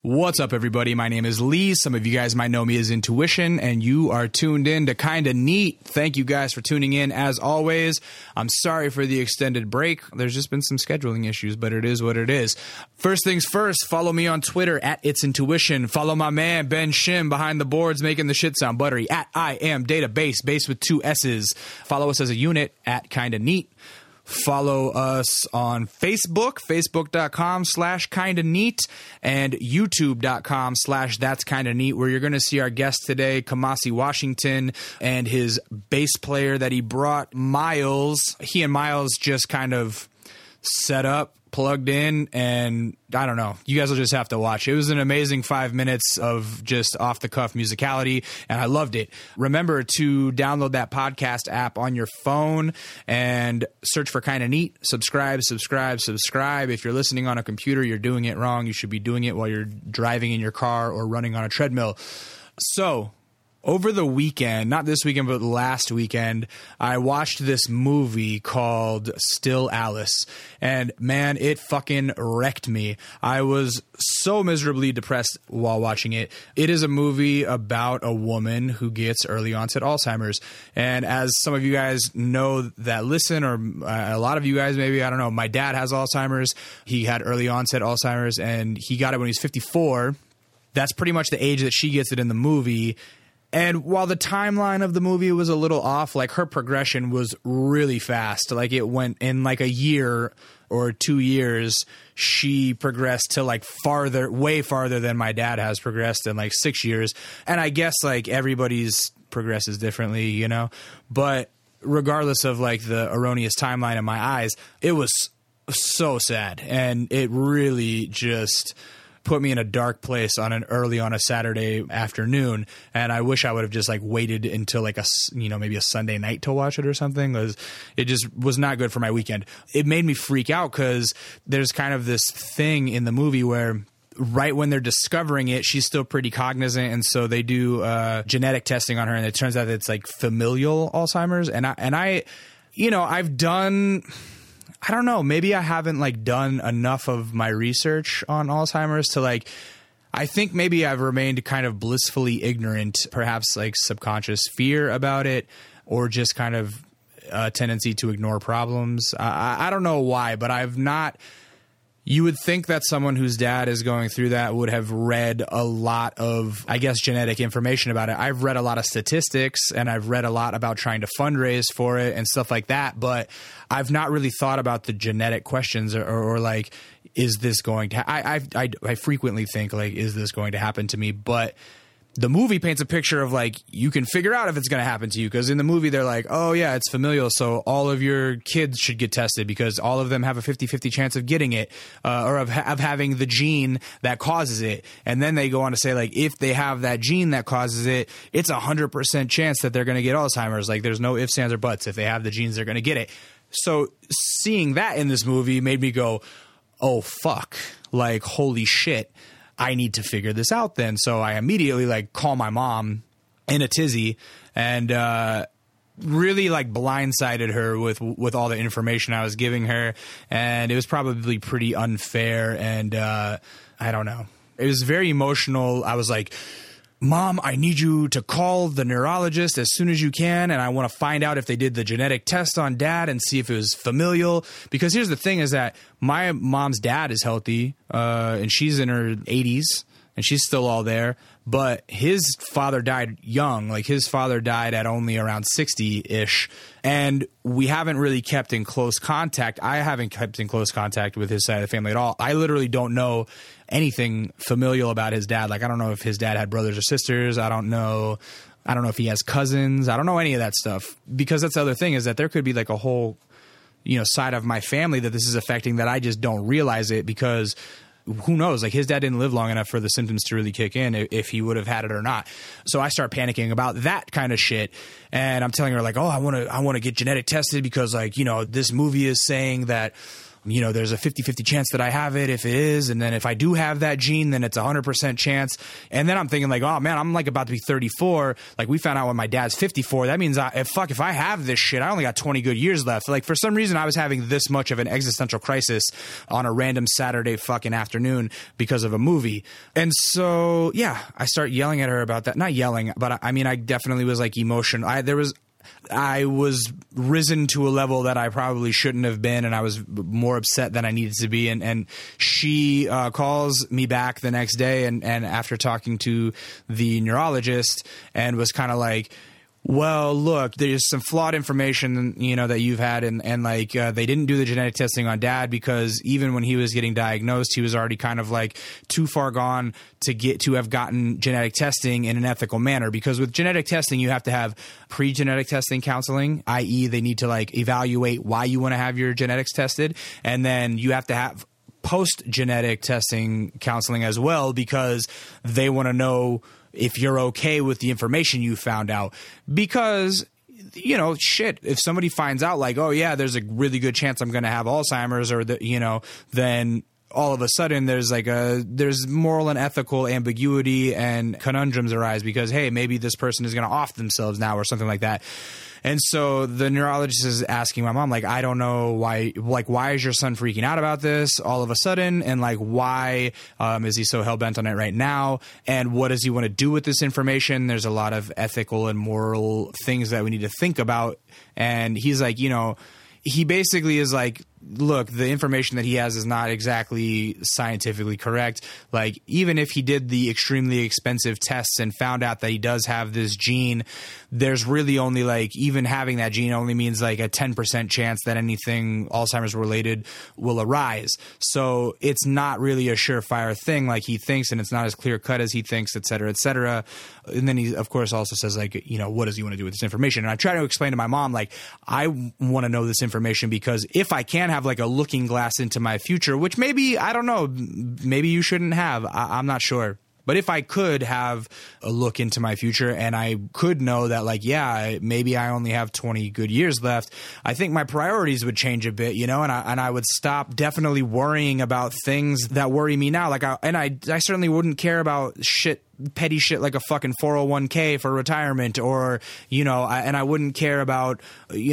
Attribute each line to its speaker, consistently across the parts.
Speaker 1: What's up, everybody? My name is Lee. Some of you guys might know me as Intuition, and you are tuned in to Kinda Neat. Thank you guys for tuning in, as always. I'm sorry for the extended break. There's just been some scheduling issues, but it is what it is. First things first, follow me on Twitter at It's Intuition. Follow my man, Ben Shim, behind the boards, making the shit sound buttery, at I Am Database, base with 2 S's. Follow us as a unit at Kinda Neat. Follow us on Facebook, facebook.com/kinda neat, and youtube.com/that's kinda neat, where you're going to see our guest today, Kamasi Washington, and his bass player that he brought, Miles. He and Miles just kind of set up, plugged in, and I don't know. You guys will just have to watch. It was an amazing 5 minutes of just off-the-cuff musicality, and I loved it. Remember to download that podcast app on your phone and search for Kinda Neat. Subscribe. If you're listening on a computer, you're doing it wrong. You should be doing it while you're driving in your car or running on a treadmill. So, over the weekend, not this weekend, but last weekend, I watched this movie called Still Alice. And man, it fucking wrecked me. I was so miserably depressed while watching it. It is a movie about a woman who gets early onset Alzheimer's. And as some of you guys know that listen, or a lot of you guys maybe, I don't know, my dad has Alzheimer's. He had early onset Alzheimer's, and he got it when he was 54. That's pretty much the age that she gets it in the movie. And while the timeline of the movie was a little off, like her progression was really fast. Like it went in like a year or 2 years, she progressed to like way farther than my dad has progressed in like 6 years. And I guess like everybody's progresses differently, you know, but regardless of like the erroneous timeline in my eyes, it was so sad. And it really just put me in a dark place on a Saturday afternoon, and I wish I would have just like waited until like maybe a Sunday night to watch it or something, because it just was not good for my weekend. It made me freak out because there's kind of this thing in the movie where right when they're discovering it, she's still pretty cognizant, and so they do genetic testing on her, and it turns out that it's like familial Alzheimer's, and I've done, I don't know, maybe I haven't like done enough of my research on Alzheimer's to like, I think maybe I've remained kind of blissfully ignorant, perhaps like subconscious fear about it, or just kind of a tendency to ignore problems. I don't know why, but I've not. You would think that someone whose dad is going through that would have read a lot of, I guess, genetic information about it. I've read a lot of statistics, and I've read a lot about trying to fundraise for it and stuff like that, but I've not really thought about the genetic questions or like, is this going to I frequently think like, is this going to happen to me? But the movie paints a picture of like, you can figure out if it's going to happen to you, because in the movie they're like, oh yeah, it's familial, so all of your kids should get tested because all of them have a 50-50 chance of getting it, or of having the gene that causes it. And then they go on to say like, if they have that gene that causes it, it's 100% chance that they're going to get Alzheimer's. Like there's no ifs, ands, or buts. If they have the genes, they're going to get it. So seeing that in this movie made me go, oh fuck, like holy shit, I need to figure this out then. So I immediately like call my mom in a tizzy and really like blindsided her with all the information I was giving her. And it was probably pretty unfair. And I don't know. It was very emotional. I was like, Mom, I need you to call the neurologist as soon as you can, and I want to find out if they did the genetic test on Dad and see if it was familial. Because here's the thing is that my mom's dad is healthy, and she's in her 80s, and she's still all there. But his father died young. Like his father died at only around 60-ish, and we haven't really kept in close contact. I haven't kept in close contact with his side of the family at all. I literally don't know anything familial about his dad. Like I don't know if his dad had brothers or sisters. I don't know if he has cousins. I don't know any of that stuff, because that's the other thing is that there could be like a whole, side of my family that this is affecting that I just don't realize it, because who knows? Like his dad didn't live long enough for the symptoms to really kick in if he would have had it or not. So I start panicking about that kind of shit. And I'm telling her like, oh, I want to get genetic tested because like, this movie is saying that there's a 50-50 chance that I have it if it is. And then if I do have that gene, then it's 100% chance. And then I'm thinking like, oh man, I'm like about to be 34. Like we found out when my dad's 54. That means if I have this shit, I only got 20 good years left. Like for some reason I was having this much of an existential crisis on a random Saturday fucking afternoon because of a movie. And so, yeah, I start yelling at her about that. Not yelling, but I definitely was like emotional. I was risen to a level that I probably shouldn't have been, and I was more upset than I needed to be. And she calls me back the next day, and after talking to the neurologist, and was kind of like, well, look, there's some flawed information, that you've had, and like they didn't do the genetic testing on dad because even when he was getting diagnosed, he was already kind of like too far gone to have gotten genetic testing in an ethical manner. Because with genetic testing, you have to have pre-genetic testing counseling, i.e. they need to like evaluate why you want to have your genetics tested, and then you have to have post-genetic testing counseling as well because they want to know if you're okay with the information you found out. Because, shit, if somebody finds out like, oh yeah, there's a really good chance I'm going to have Alzheimer's or then all of a sudden there's moral and ethical ambiguity and conundrums arise because, hey, maybe this person is going to off themselves now or something like that. And so the neurologist is asking my mom, like, I don't know why is your son freaking out about this all of a sudden? And like, why is he so hell-bent on it right now? And what does he want to do with this information? There's a lot of ethical and moral things that we need to think about. And he's like, he basically is like, look, the information that he has is not exactly scientifically correct. Like, even if he did the extremely expensive tests and found out that he does have this gene, there's really only like, even having that gene only means like a 10% chance that anything Alzheimer's related will arise. So it's not really a surefire thing like he thinks, and it's not as clear cut as he thinks, et cetera, et cetera. And then he, of course, also says like, what does he want to do with this information? And I try to explain to my mom, like, I want to know this information because if I can have like a looking glass into my future, which maybe, I don't know, maybe you shouldn't have, I'm not sure. But if I could have a look into my future and I could know that like, yeah, maybe I only have 20 good years left, I think my priorities would change a bit, and I would stop definitely worrying about things that worry me now. Like, I certainly wouldn't care about petty shit like a fucking 401k for retirement, or, I wouldn't care about,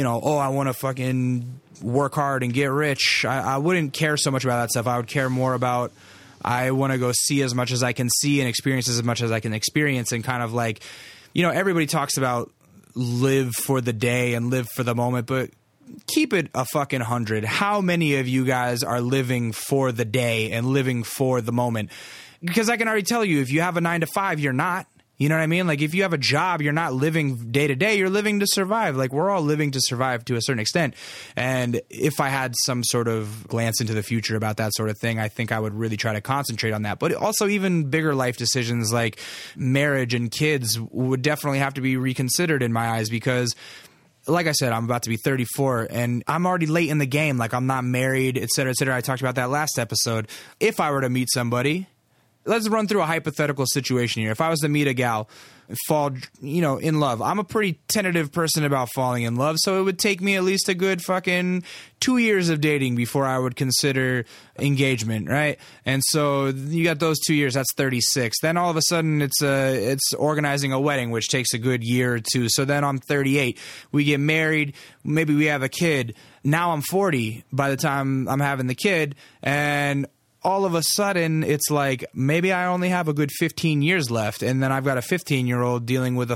Speaker 1: I want to fucking work hard and get rich. I wouldn't care so much about that stuff. I would care more about, I want to go see as much as I can see and experience as much as I can experience, and kind of like, everybody talks about live for the day and live for the moment, but keep it a fucking 100. How many of you guys are living for the day and living for the moment? Because I can already tell you, if you have a 9-to-5, you're not. You know what I mean? Like, if you have a job, you're not living day to day, you're living to survive. Like, we're all living to survive to a certain extent. And if I had some sort of glance into the future about that sort of thing, I think I would really try to concentrate on that. But also even bigger life decisions like marriage and kids would definitely have to be reconsidered in my eyes, because like I said, I'm about to be 34 and I'm already late in the game. Like, I'm not married, et cetera, et cetera. I talked about that last episode. If I were to meet somebody, let's run through a hypothetical situation here. If I was to meet a gal, fall, in love, I'm a pretty tentative person about falling in love. So it would take me at least a good fucking 2 years of dating before I would consider engagement, right? And so you got those 2 years, that's 36. Then all of a sudden it's organizing a wedding, which takes a good year or two. So then I'm 38. We get married. Maybe we have a kid. Now I'm 40 by the time I'm having the kid. And all of a sudden, it's like, maybe I only have a good 15 years left, and then I've got a 15-year-old dealing with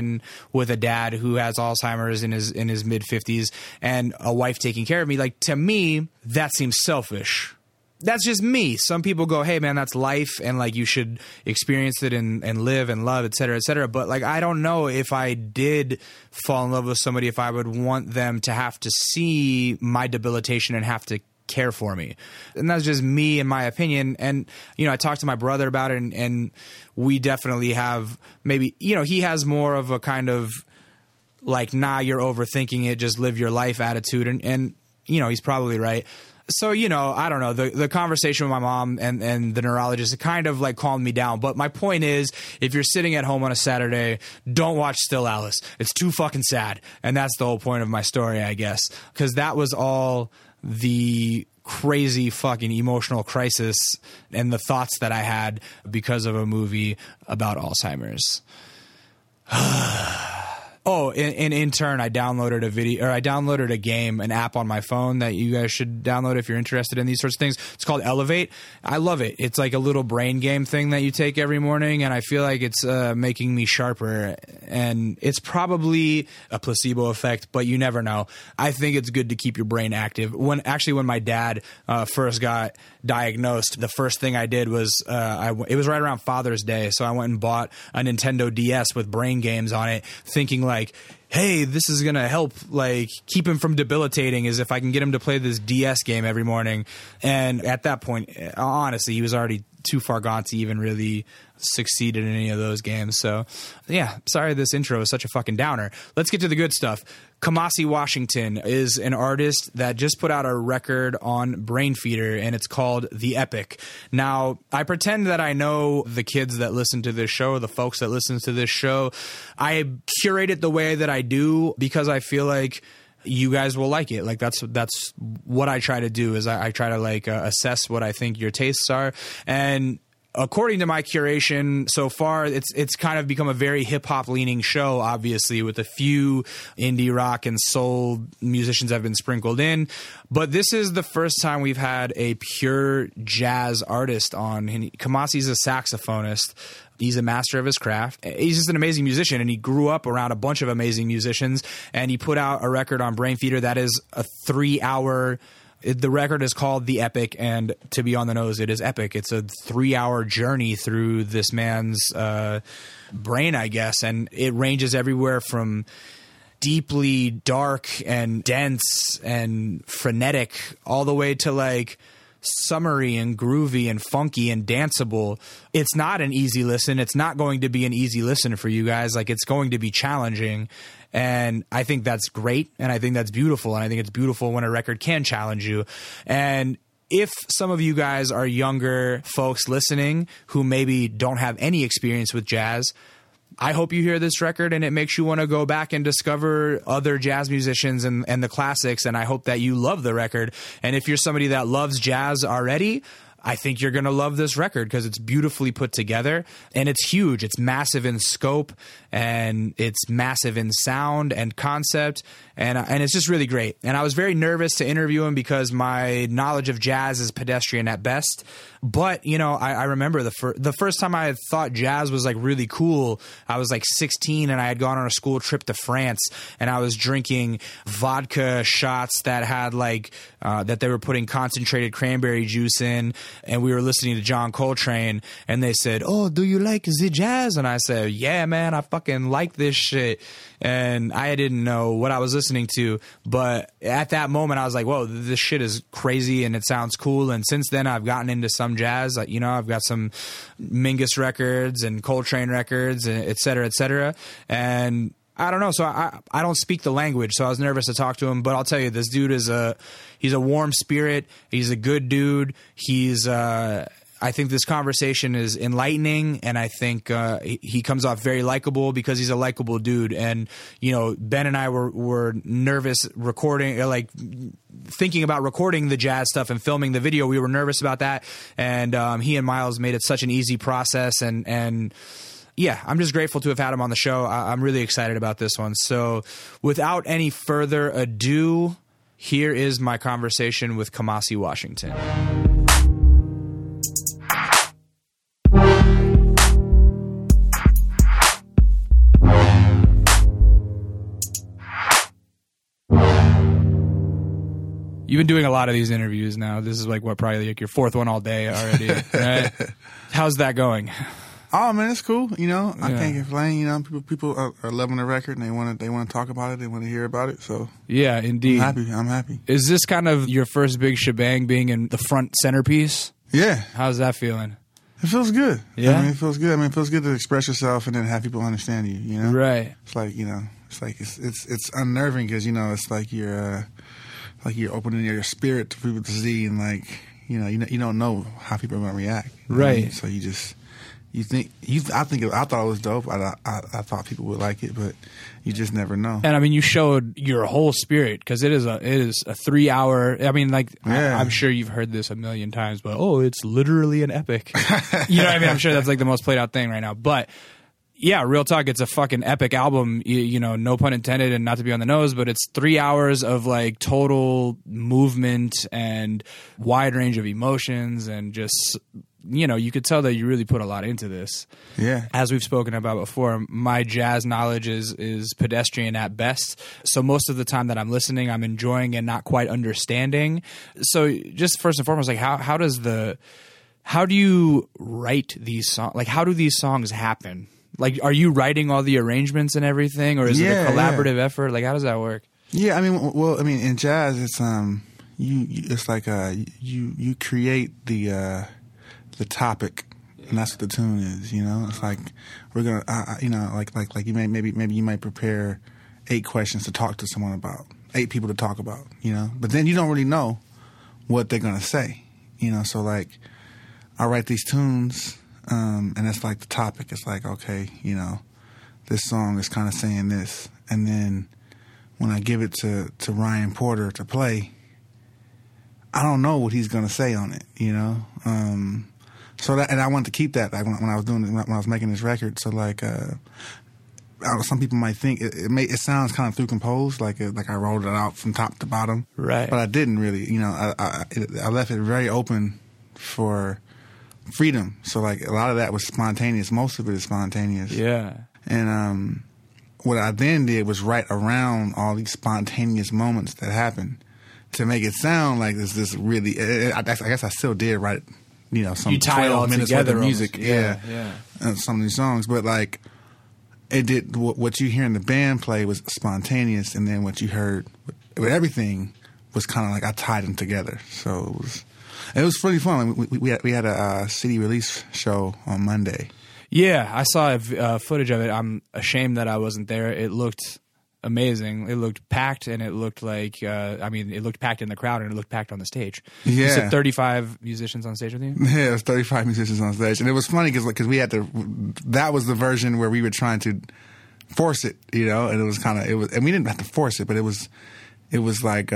Speaker 1: a dad who has Alzheimer's in his mid-50s, and a wife taking care of me. Like, to me, that seems selfish. That's just me. Some people go, hey, man, that's life, and, like, you should experience it and live and love, et cetera, et cetera. But, like, I don't know if I did fall in love with somebody, if I would want them to have to see my debilitation and have to care for me. And that's just me and my opinion. And, I talked to my brother about it, and we definitely have maybe, he has more of a kind of like, nah, you're overthinking it, just live your life attitude. And he's probably right. So, I don't know, the conversation with my mom and the neurologist kind of like calmed me down. But my point is, if you're sitting at home on a Saturday, don't watch Still Alice. It's too fucking sad. And that's the whole point of my story, I guess, because that was all the crazy fucking emotional crisis and the thoughts that I had because of a movie about Alzheimer's. Oh, in turn, I downloaded a game, an app on my phone that you guys should download if you're interested in these sorts of things. It's called Elevate. I love it. It's like a little brain game thing that you take every morning, and I feel like it's making me sharper. And it's probably a placebo effect, but you never know. I think it's good to keep your brain active. When my dad first got diagnosed, the first thing I did was it was right around Father's Day, so I went and bought a Nintendo DS with brain games on it, thinking like, hey, this is gonna help like keep him from debilitating, is if I can get him to play this DS game every morning. And at that point, honestly, he was already too far gone to even really succeed in any of those games. So yeah, sorry this intro is such a fucking downer. Let's get to the good stuff. Kamasi Washington is an artist that just put out a record on Brainfeeder, and it's called The Epic. Now, I pretend that I know the kids that listen to this show, the folks that listen to this show. I curate it the way that I do because I feel like you guys will like it. Like that's what I try to do, is I try to like assess what I think your tastes are. And according to my curation so far, it's kind of become a very hip-hop leaning show, obviously, with a few indie rock and soul musicians have been sprinkled in. But this is the first time we've had a pure jazz artist on. Kamasi's a saxophonist. He's a master of his craft. He's just an amazing musician, and he grew up around a bunch of amazing musicians, and he put out a record on Brainfeeder that is a 3-hour... The record is called The Epic, and to be on the nose, it is epic. It's a 3-hour journey through this man's brain, I guess, and it ranges everywhere from deeply dark and dense and frenetic all the way to like summery and groovy and funky and danceable. It's not an easy listen. It's not going to be an easy listen for you guys. Like, it's going to be challenging. And I think that's great, and I think that's beautiful, and I think it's beautiful when a record can challenge you. And if some of you guys are younger folks listening who maybe don't have any experience with jazz, I hope you hear this record and it makes you want to go back and discover other jazz musicians and the classics, and I hope that you love the record. And if you're somebody that loves jazz already, I think you're going to love this record because it's beautifully put together, and it's huge. It's massive in scope, and it's massive in sound and concept, and it's just really great. And I was very nervous to interview him because my knowledge of jazz is pedestrian at best. But, you know, I remember the first time I thought jazz was like really cool, I was like 16, and I had gone on a school trip to France, and I was drinking vodka shots that had like that they were putting concentrated cranberry juice in. And we were listening to John Coltrane, and they said, "Oh, do you like the jazz?" And I said, "Yeah, man, I fucking like this shit." And I didn't know what I was listening to, but at that moment I was like, whoa, this shit is crazy and it sounds cool. And since then I've gotten into some jazz. You know, I've got some Mingus records and Coltrane records, et cetera, et cetera. And I don't know. So I don't speak the language, so I was nervous to talk to him. But I'll tell you, this dude is he's a warm spirit. He's a good dude. I think this conversation is enlightening, and I think he comes off very likable because he's a likable dude. And, you know, Ben and I were nervous recording, like thinking about recording the jazz stuff and filming the video. We were nervous about that. And he and Miles made it such an easy process. And yeah, I'm just grateful to have had him on the show. I'm really excited about this one. So without any further ado, here is my conversation with Kamasi Washington. You've been doing a lot of these interviews now. This is like probably like your fourth one all day already. Right? How's that going?
Speaker 2: Oh man, it's cool. You know, I can't complain. You know, people are loving the record, and they want to talk about it. They want to hear about it. So
Speaker 1: yeah, indeed,
Speaker 2: I'm happy.
Speaker 1: Is this kind of your first big shebang, being in the front centerpiece? Yeah. How's that feeling?
Speaker 2: It feels good.
Speaker 1: Yeah,
Speaker 2: I mean, it feels good. I mean, it feels good to express yourself and then have people understand you. You know,
Speaker 1: right?
Speaker 2: It's like, you know, it's unnerving because, you know, it's like you're opening your spirit to people to see, and like, you don't know how people are going to react,
Speaker 1: right?
Speaker 2: So you I thought it was dope. I thought people would like it, but you just never know.
Speaker 1: And I mean, you showed your whole spirit, because it is a 3-hour. I mean, like,
Speaker 2: Yeah.
Speaker 1: I'm sure you've heard this a million times, but it's literally an epic. You know what I mean? I'm sure that's like the most played out thing right now. But yeah, real talk, it's a fucking epic album. You know, no pun intended, and not to be on the nose, but it's 3 hours of like total movement and wide range of emotions, and just, you know, you could tell that you really put a lot into this.
Speaker 2: Yeah.
Speaker 1: As we've spoken about before, my jazz knowledge is pedestrian at best. So most of the time that I'm listening, I'm enjoying and not quite understanding. So just first and foremost, like how do you write these songs? Like, how do these songs happen? Like, are you writing all the arrangements and everything, or is it a collaborative effort? Like, how does that work?
Speaker 2: Yeah, I mean, in jazz, it's it's like you create the topic, and that's what the tune is. You know, it's like we're gonna, you know, like you maybe you might prepare 8 questions to talk to someone about, 8 people to talk about. You know, but then you don't really know what they're gonna say. You know, so like I write these tunes. And it's like the topic. It's like, okay, you know, this song is kind of saying this. And then when I give it to Ryan Porter to play, I don't know what he's going to say on it, you know? So that, and I wanted to keep that, like when I was when I was making this record. So like, some people might think it sounds kind of through composed, like I wrote it out from top to bottom.
Speaker 1: Right.
Speaker 2: But I didn't really, you know, I left it very open for freedom. So like a lot of that was spontaneous. Most of it is spontaneous.
Speaker 1: Yeah.
Speaker 2: And what I then did was write around all these spontaneous moments that happened to make it sound like this really. I guess I still did write, you know, some 12 minutes worth of music.
Speaker 1: Almost. Yeah.
Speaker 2: And some of these songs, but like it did. What you hear in the band play was spontaneous, and then what you heard with everything was kind of like I tied them together. So it was pretty fun. We had a CD release show on Monday.
Speaker 1: Yeah, I saw footage of it. I'm ashamed that I wasn't there. It looked amazing. It looked packed, and it looked like, it looked packed in the crowd, and it looked packed on the stage.
Speaker 2: Yeah.
Speaker 1: You said 35 musicians on stage with you?
Speaker 2: Yeah, it was 35 musicians on stage. And it was funny because we had that was the version where we were trying to force it, you know, and it was and we didn't have to force it, but it was like,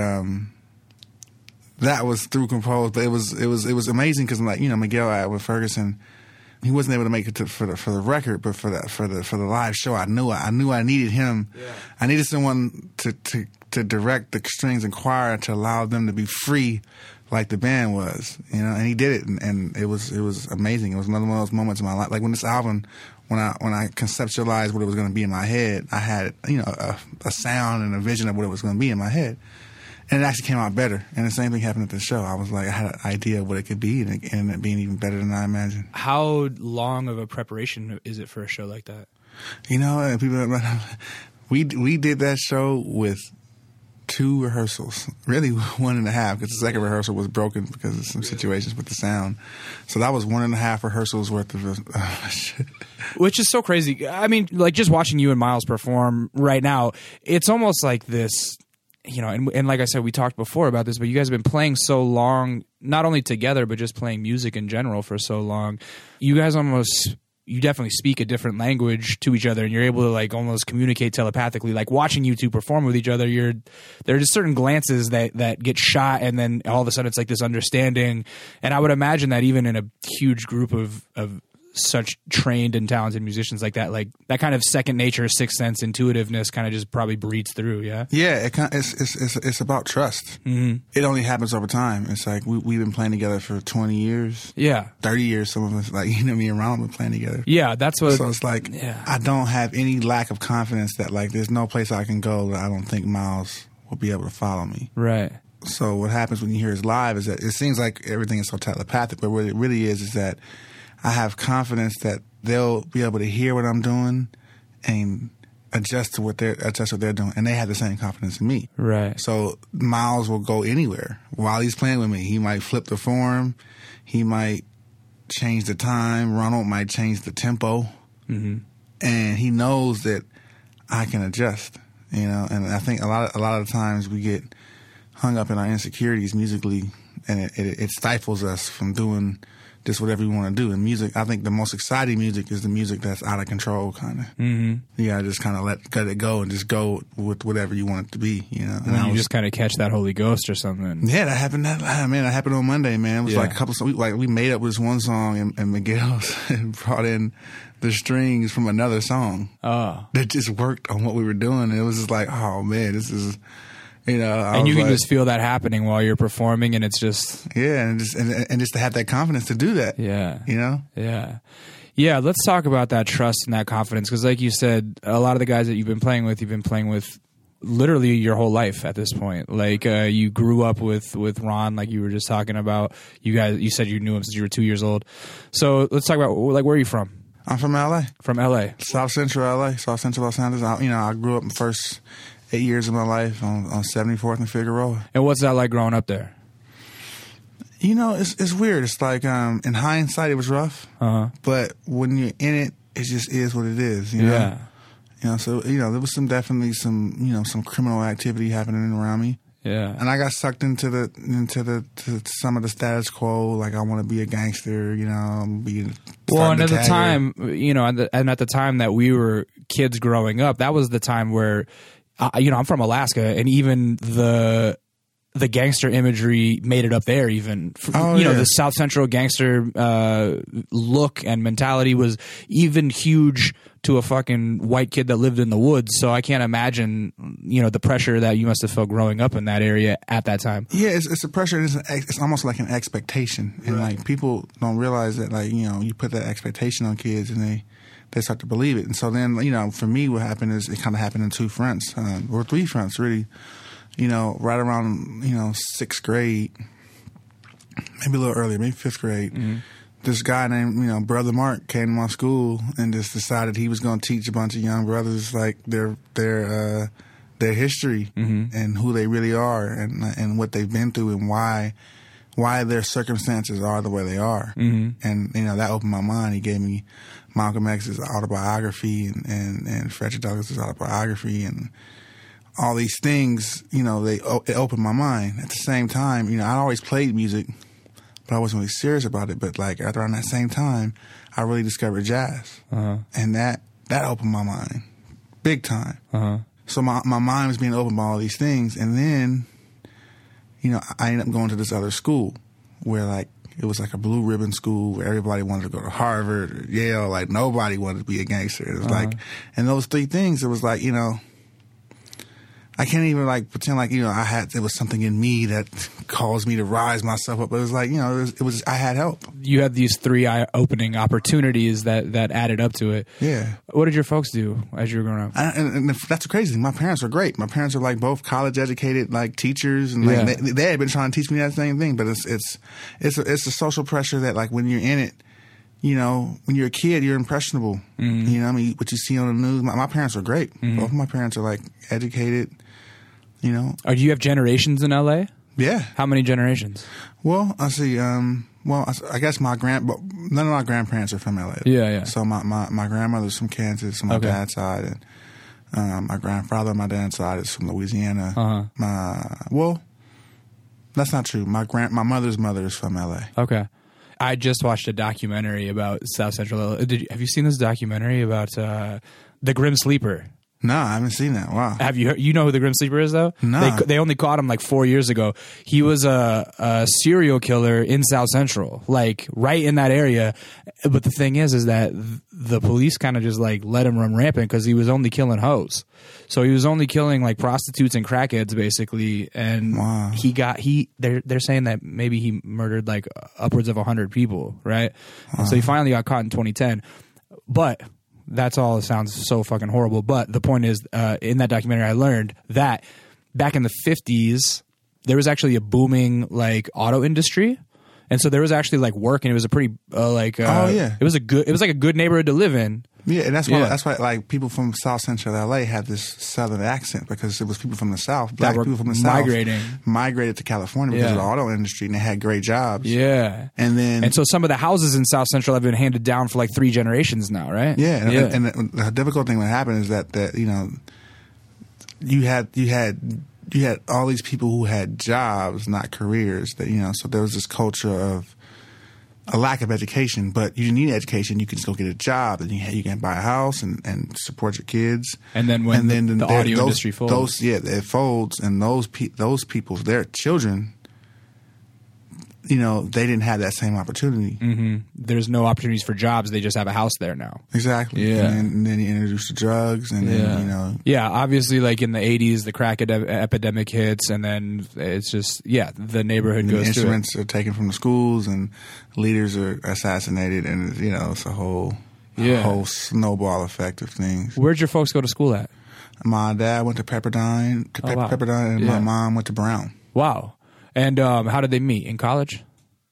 Speaker 2: that was through composed, but it was amazing because, like, you know, Miguel with Ferguson, he wasn't able to make it for the record, but for the live show, I knew I needed him. Yeah. I needed someone to direct the strings and choir to allow them to be free, like the band was, you know. And he did it, and it was amazing. It was another one of those moments in my life, like when this album, when I conceptualized what it was going to be in my head, I had, you know, a sound and a vision of what it was going to be in my head. And it actually came out better. And the same thing happened at the show. I was like, I had an idea of what it could be, and it ended up being even better than I imagined.
Speaker 1: How long of a preparation is it for a show like that?
Speaker 2: You know, we did that show with 2 rehearsals. Really 1.5, because the second rehearsal was broken because of some situations with the sound. So that was 1.5 rehearsals worth of shit.
Speaker 1: Which is so crazy. I mean, like, just watching you and Miles perform right now, it's almost like this... You know, and like I said, we talked before about this, but you guys have been playing so long, not only together, but just playing music in general for so long. You guys you definitely speak a different language to each other, and you're able to, like, almost communicate telepathically. Like, watching you 2 perform with each other, there are just certain glances that get shot, and then all of a sudden it's like this understanding. And I would imagine that even in a huge group of such trained and talented musicians like that kind of second nature, sixth sense, intuitiveness kind of just probably breeds through. Yeah.
Speaker 2: It's about trust. Mm-hmm. It only happens over time. It's like we've been playing together for 20 years.
Speaker 1: Yeah.
Speaker 2: 30 years. Some of us, like, you know, me and Ronald have been playing together.
Speaker 1: Yeah. That's what.
Speaker 2: So it's like, I don't have any lack of confidence that, like, there's no place I can go that I don't think Miles will be able to follow me.
Speaker 1: Right.
Speaker 2: So what happens when you hear us live is that it seems like everything is so telepathic, but what it really is that I have confidence that they'll be able to hear what I'm doing and adjust to what they're doing, and they have the same confidence in me.
Speaker 1: Right.
Speaker 2: So Miles will go anywhere while he's playing with me. He might flip the form, he might change the time. Ronald might change the tempo, mm-hmm. and he knows that I can adjust. You know, and I think a lot of times we get hung up in our insecurities musically, and it stifles us from doing just whatever you want to do. And music, I think the most exciting music is the music that's out of control, kind of. Mm-hmm. You gotta just kind of let it go and just go with whatever you want it to be, you know.
Speaker 1: And you just kind of catch that Holy Ghost or something.
Speaker 2: Yeah, that happened. That happened on Monday, man. It was like a couple. We made up this one song, and Miguel brought in the strings from another song that just worked on what we were doing. And it was just like, oh man, this is. You know,
Speaker 1: and you can just feel that happening while you're performing, and it's just
Speaker 2: and just to have that confidence to do that.
Speaker 1: Yeah,
Speaker 2: you know.
Speaker 1: Yeah. Let's talk about that trust and that confidence, because, like you said, a lot of the guys that you've been playing with literally your whole life at this point. Like you grew up with Ron, like you were just talking about. You said you knew him since you were 2 years old. So let's talk about, like, where are you from?
Speaker 2: I'm from LA.
Speaker 1: From LA,
Speaker 2: South Central LA, South Central Los Angeles. I grew up in the first 8 years of my life on 74th and Figueroa.
Speaker 1: And what's that like growing up there?
Speaker 2: You know, it's weird. It's like, in hindsight, it was rough. But when you're in it, it just is what it is. You know?
Speaker 1: Yeah.
Speaker 2: You know, so there was definitely some criminal activity happening around me.
Speaker 1: Yeah.
Speaker 2: And I got sucked into some of the status quo. Like, I want to be a gangster. You know,
Speaker 1: and at the time, and at the time that we were kids growing up, that was the time where. I'm from Alaska, and even the gangster imagery made it up there. Even the South Central gangster look and mentality was even huge to a fucking white kid that lived in the woods. So I can't imagine the pressure that you must have felt growing up in that area at that time.
Speaker 2: Yeah, it's a pressure. It's almost like an expectation, and like people don't realize that you put that expectation on kids, and they start to believe it. And so then, for me, what happened is it kind of happened in two fronts, or three fronts, really. Right around, sixth grade, maybe a little earlier, maybe fifth grade, this guy named, Brother Mark came to my school and just decided he was going to teach a bunch of young brothers, like, their history and who they really are and what they've been through and why their circumstances are the way they are. And, that opened my mind. He gave me Malcolm X's autobiography and Frederick Douglass's autobiography and all these things, it opened my mind. At the same time, I always played music, but I wasn't really serious about it. But like around that same time, I really discovered jazz. And that opened my mind big time. So my mind was being opened by all these things. And then, I ended up going to this other school where it was like a blue ribbon school where everybody wanted to go to Harvard or Yale. Like nobody wanted to be a gangster. It was and those three things, it was like, I can't even pretend it was something in me that caused me to rise myself up. But it was like, it was I had help.
Speaker 1: You had these three eye-opening opportunities that added up to it.
Speaker 2: Yeah. What
Speaker 1: did your folks do as you were growing up?
Speaker 2: And that's the crazy thing. My parents were great. My parents are both college educated, teachers, and they had been trying to teach me that same thing. But it's a social pressure that when you're in it. When you're a kid, you're impressionable. What you see on the news. My parents are great. Both of my parents are educated. Do
Speaker 1: you have generations in LA?
Speaker 2: Yeah.
Speaker 1: How many generations?
Speaker 2: Well, I see. I guess none of my grandparents are from LA.
Speaker 1: Yeah.
Speaker 2: So my grandmother's from Kansas on my dad's side, and my grandfather on my dad's side is from Louisiana. That's not true. My mother's mother is from LA.
Speaker 1: Okay. I just watched a documentary about South Central LA. Have you seen this documentary about the Grim Sleeper?
Speaker 2: No, I haven't seen that. Wow.
Speaker 1: Have you heard, know who the Grim Sleeper is, though?
Speaker 2: No.
Speaker 1: They only caught him 4 years ago. He was a serial killer in South Central, right in that area. But the thing is that the police kind of just let him run rampant because he was only killing hoes. So he was only killing prostitutes and crackheads, basically. And
Speaker 2: wow.
Speaker 1: They're saying that maybe he murdered upwards of 100 people, right? Wow. So he finally got caught in 2010. But that's all. It sounds so fucking horrible. But the point is, in that documentary, I learned that back in the 50s, there was actually a booming auto industry. And so there was actually work, and it was a pretty it was a good neighborhood to live in.
Speaker 2: Yeah, and that's why people from South Central LA had this southern accent, because it was people from the South, black people from the South migrated to California because of the auto industry, and they had great jobs.
Speaker 1: Yeah,
Speaker 2: and
Speaker 1: so some of the houses in South Central have been handed down for 3 generations now, right?
Speaker 2: Yeah, and the difficult thing that happened is that you had all these people who had jobs, not careers. That so there was this culture of a lack of education, but you need education. You can just go get a job, and you can buy a house and support your kids.
Speaker 1: And then when the audio industry folds,
Speaker 2: it folds, and those people, their children, they didn't have that same opportunity.
Speaker 1: Mm-hmm. There's no opportunities for jobs. They just have a house there now.
Speaker 2: Exactly.
Speaker 1: Yeah.
Speaker 2: And then you introduce the drugs, and then,
Speaker 1: Yeah, obviously, like in the 80s, the crack epidemic hits, and then it's just, the neighborhood goes through it.
Speaker 2: Instruments are taken from the schools, and leaders are assassinated, and, it's a whole snowball effect of things.
Speaker 1: Where'd your folks go to school at?
Speaker 2: My dad went to Pepperdine, and my mom went to Brown.
Speaker 1: Wow. And how did they meet? In college?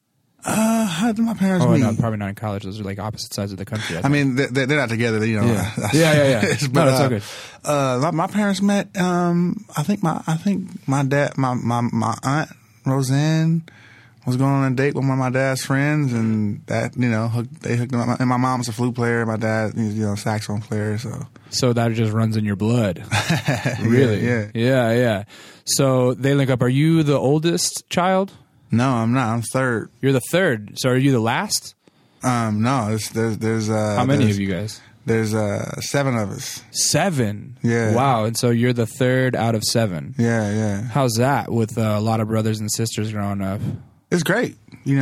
Speaker 2: How did my parents meet?
Speaker 1: No, probably not in college. Those are like opposite sides of the country.
Speaker 2: I mean, they're not together.
Speaker 1: Yeah.
Speaker 2: But
Speaker 1: that's all good.
Speaker 2: My parents met. I think my dad, my aunt Roseanne was going on a date with one of my dad's friends, and that they hooked them up. And my mom's a flute player. My dad, saxophone player.
Speaker 1: So that just runs in your blood. Really? Yeah. So they link up. Are you the oldest child?
Speaker 2: No, I'm not. I'm third.
Speaker 1: You're the third. So are you the last?
Speaker 2: No. There's
Speaker 1: how many of you guys?
Speaker 2: There's 7 of us.
Speaker 1: 7?
Speaker 2: Yeah.
Speaker 1: Wow. And so you're the third out of 7.
Speaker 2: Yeah.
Speaker 1: How's that with a lot of brothers and sisters growing up?
Speaker 2: It's great.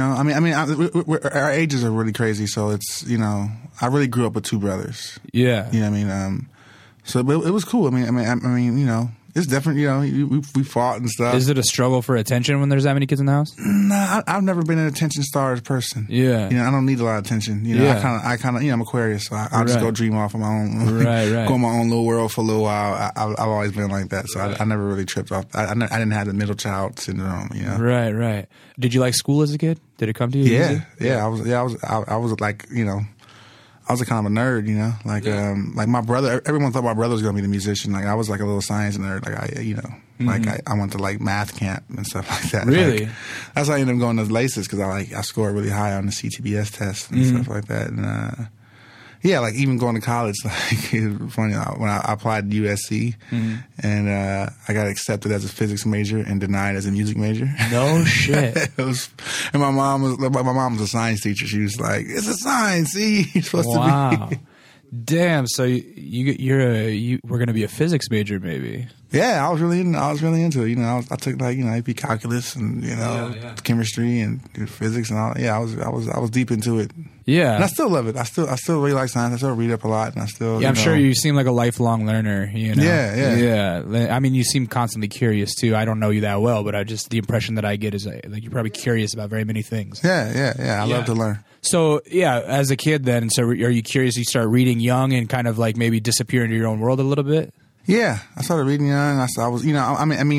Speaker 2: Our ages are really crazy, so it's, I really grew up with 2 brothers.
Speaker 1: Yeah.
Speaker 2: You know what I mean? So but it was cool. I mean, it's different, we fought and stuff.
Speaker 1: Is it a struggle for attention when there's that many kids in the house?
Speaker 2: Nah, I've never been an attention starved person.
Speaker 1: Yeah.
Speaker 2: I don't need a lot of attention. I kind of, I'm Aquarius, so I'll just go dream off on my own.
Speaker 1: Right.
Speaker 2: Go in my own little world for a little while. I've always been like that, so I never really tripped off. I didn't have the middle child syndrome,
Speaker 1: Right. Did you like school as a kid? Did it come to you easy?
Speaker 2: Yeah. I was like, I was a kind of a nerd, like my brother. Everyone thought my brother was going to be the musician. Like I was like a little science nerd. Like I went to like math camp and stuff like that.
Speaker 1: Really?
Speaker 2: Like, that's how I ended up going to LACES because I scored really high on the CTBS test and stuff like that. And like even going to college, like it was funny when I applied to USC and I got accepted as a physics major and denied as a music major.
Speaker 1: No shit.
Speaker 2: And my mom was a science teacher. She was like, "It's a science. See, you're supposed to be."
Speaker 1: Damn. So you were going to be a physics major, maybe?
Speaker 2: Yeah, I was really into it. I took like AP calculus and chemistry and physics and all. Yeah, I was deep into it.
Speaker 1: Yeah,
Speaker 2: and I still love it. I still really like science. I still read up a lot, and I still.
Speaker 1: Yeah, I'm sure you seem like a lifelong learner.
Speaker 2: Yeah.
Speaker 1: I mean, you seem constantly curious too. I don't know you that well, but the impression that I get is like you're probably curious about very many things.
Speaker 2: Yeah. I love to learn.
Speaker 1: So as a kid, then, so are you curious? You start reading young and kind of like maybe disappear into your own world a little bit.
Speaker 2: Yeah, I started reading young. I was, when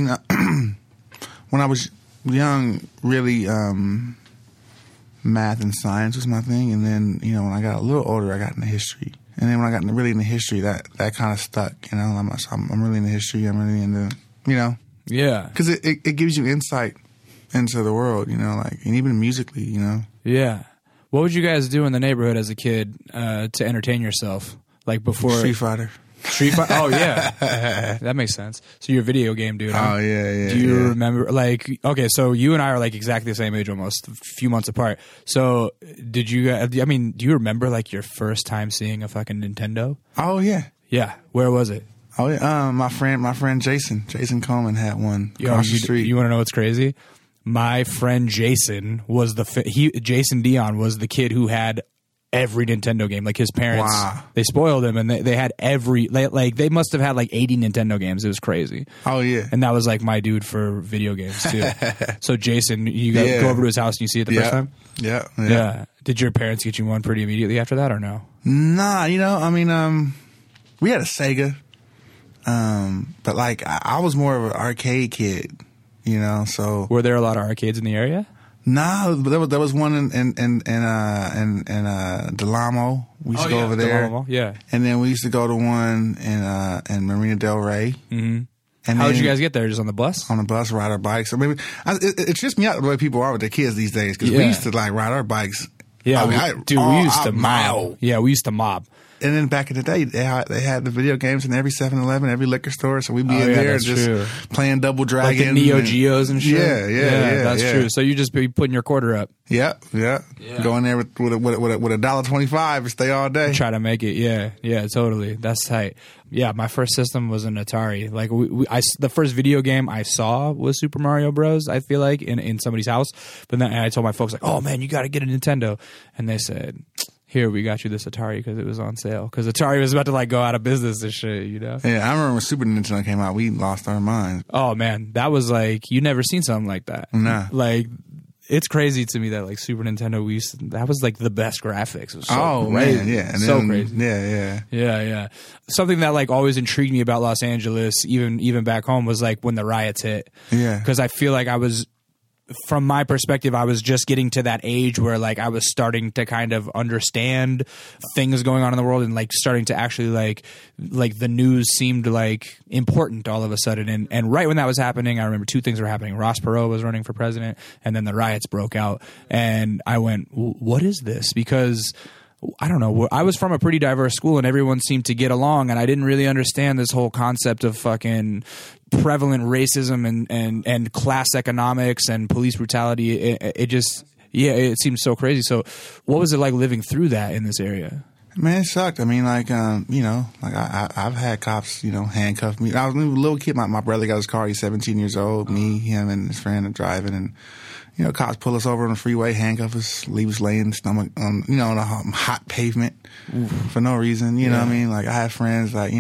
Speaker 2: I was young, really, math and science was my thing. And then, when I got a little older, I got into history. And then when I got really into history, that kind of stuck. I'm really into history. I'm really into,
Speaker 1: Yeah.
Speaker 2: Because it gives you insight into the world, and even musically,
Speaker 1: Yeah. What would you guys do in the neighborhood as a kid to entertain yourself? Like before
Speaker 2: Street Fighter.
Speaker 1: Oh yeah, that makes sense. So you're a video game dude. Huh?
Speaker 2: Oh yeah.
Speaker 1: Do you remember? Okay, so you and I are like exactly the same age, almost a few months apart. So did you? Do you remember like your first time seeing a fucking Nintendo?
Speaker 2: Oh yeah.
Speaker 1: Yeah. Where was it?
Speaker 2: Oh yeah. My friend Jason Coleman had one across the street.
Speaker 1: You want to know what's crazy? My friend Jason was Jason Dion was the kid who had every Nintendo game. Like his parents, they spoiled him, and they had they must have had like 80 Nintendo games. It was crazy.
Speaker 2: Oh yeah,
Speaker 1: and that was like my dude for video games too. So Jason, you go over to his house and you see it the first time.
Speaker 2: Yeah.
Speaker 1: Did your parents get you one pretty immediately after that, or no?
Speaker 2: Nah, we had a Sega, but like I was more of an arcade kid, So
Speaker 1: were there a lot of arcades in the area?
Speaker 2: No, but there was one in Delamo. We used to go over there.
Speaker 1: Delamo, yeah.
Speaker 2: And then we used to go to one in Marina Del Rey.
Speaker 1: Mm-hmm. And how did you guys get there? Just on the bus?
Speaker 2: On the bus, ride our bikes. I mean, it trips me out the way people are with their kids these days because we used to like ride our bikes.
Speaker 1: Yeah, we used to mob. Yeah, we used to mob.
Speaker 2: And then back in the day, they had the video games in every 7-Eleven, every liquor store. So we'd be in there just playing Double Dragon.
Speaker 1: Like the Neo Geos and shit.
Speaker 2: Yeah,
Speaker 1: that's true. So you just be putting your quarter up.
Speaker 2: Yeah. Go in there with $1.25 and stay all day.
Speaker 1: Try to make it. Yeah, totally. That's tight. Yeah, my first system was an Atari. Like the first video game I saw was Super Mario Bros. I feel like in somebody's house. But then I told my folks like, "Oh man, you got to get a Nintendo," and they said, "Here, we got you this Atari because it was on sale." Because Atari was about to like go out of business and shit, you know?
Speaker 2: Yeah, I remember when Super Nintendo came out, we lost our minds.
Speaker 1: Oh man, that was like you never seen something like that.
Speaker 2: Nah.
Speaker 1: Like it's crazy to me that like Super Nintendo that was like the best graphics. It was so crazy.
Speaker 2: Man, yeah, and
Speaker 1: so
Speaker 2: then,
Speaker 1: crazy.
Speaker 2: Yeah.
Speaker 1: Something that like always intrigued me about Los Angeles, even back home, was like when the riots hit.
Speaker 2: Yeah,
Speaker 1: because I feel like from my perspective, I was just getting to that age where like I was starting to kind of understand things going on in the world and like starting to actually like the news seemed like important all of a sudden. And right when that was happening, I remember two things were happening. Ross Perot was running for president and then the riots broke out. And I went, what is this? Because I don't know. I was from a pretty diverse school and everyone seemed to get along and I didn't really understand this whole concept of fucking prevalent racism and class economics and police brutality. It seemed so crazy. So what was it like living through that in this area?
Speaker 2: Man, it sucked. I mean, like, I've had cops, handcuff me. I was a little kid. My brother got his car. He's 17 years old. Me, him, and his friend are driving and cops pull us over on the freeway, handcuff us, leave us laying stomach on, on a hot pavement for no reason. You know what I mean? Like I have friends like,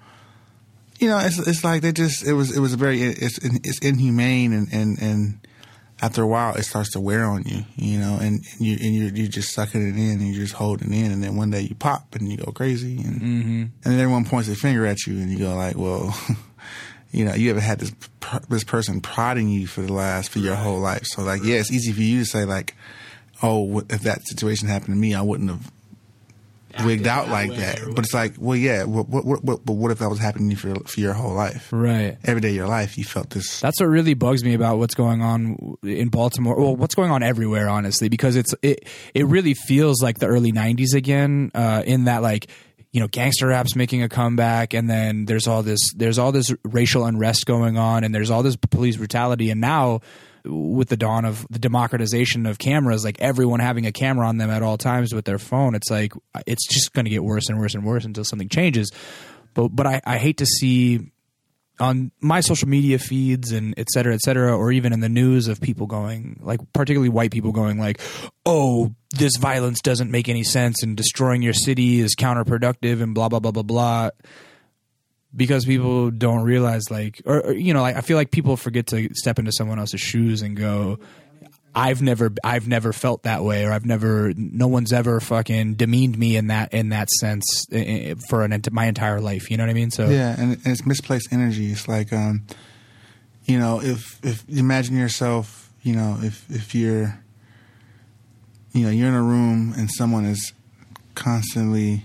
Speaker 2: it's like it was a very, it's inhumane and after a while it starts to wear on you, and you're just sucking it in and you're just holding it in. And then one day you pop and you go crazy and then everyone points their finger at you and you go like, well, you haven't had this person prodding you for your whole life. So like, yeah, it's easy for you to say like, oh, if that situation happened to me, I wouldn't have wigged out like that. But it's like, well, yeah, what if that was happening to you for your whole life?
Speaker 1: Right.
Speaker 2: Every day of your life, you felt this.
Speaker 1: That's what really bugs me about what's going on in Baltimore. Well, what's going on everywhere, honestly, because it really feels like the early 90s again, in that like, gangster rap's making a comeback, and then there's all this racial unrest going on, and there's all this police brutality, and now with the dawn of the democratization of cameras, like everyone having a camera on them at all times with their phone, it's like it's just going to get worse and worse and worse until something changes. But I hate to see on my social media feeds and et cetera, or even in the news of people going, like particularly white people going like, oh, this violence doesn't make any sense and destroying your city is counterproductive and blah, blah, blah, blah, blah. Because people don't realize like, or like I feel like people forget to step into someone else's shoes and go, I've never felt that way, or no one's ever fucking demeaned me in that sense for my entire life. You know what I mean? So
Speaker 2: yeah, and it's misplaced energy. It's like, if you imagine yourself, if you're, you're in a room and someone is constantly,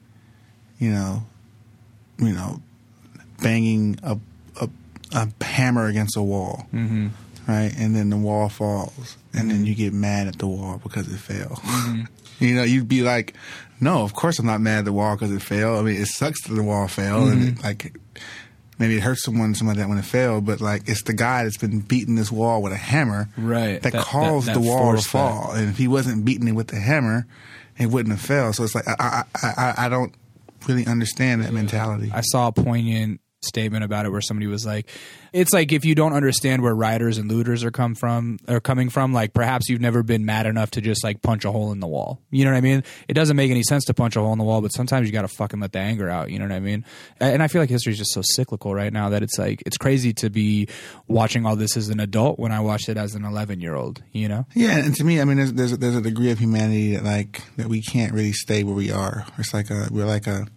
Speaker 2: banging a hammer against a wall. Mm-hmm. Right, and then the wall falls, and then you get mad at the wall because it fell. Mm-hmm. You'd be like, "No, of course I'm not mad at the wall because it fell. I mean, it sucks that the wall fell, and maybe it hurts someone, something like that when it fell. But like, it's the guy that's been beating this wall with a hammer,
Speaker 1: right?
Speaker 2: That caused the wall to fall. And if he wasn't beating it with the hammer, it wouldn't have fell. So it's like I don't really understand that mentality.
Speaker 1: I saw a poignant statement about it where somebody was like, it's like if you don't understand where rioters and looters are coming from, like perhaps you've never been mad enough to just like punch a hole in the wall. You know what I mean? It doesn't make any sense to punch a hole in the wall, but sometimes you got to fucking let the anger out. You know what I mean? And I feel like history is just so cyclical right now that it's like, it's crazy to be watching all this as an adult when I watched it as an 11-year-old, Yeah.
Speaker 2: And to me, I mean, there's a degree of humanity that we can't really stay where we are. It's like we're like a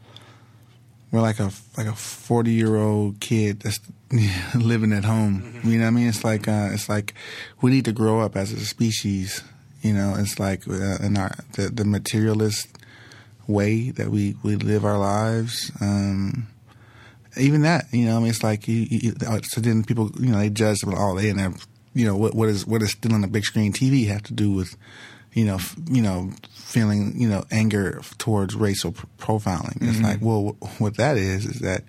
Speaker 2: 40-year-old kid that's living at home. Mm-hmm. You know what I mean? It's like we need to grow up as a species. It's like in the materialist way that we live our lives. Even that, I mean, it's like so then people, they judge them all. They and what does stealing a big screen TV have to do with feeling, anger towards racial profiling. It's like, well, what that is that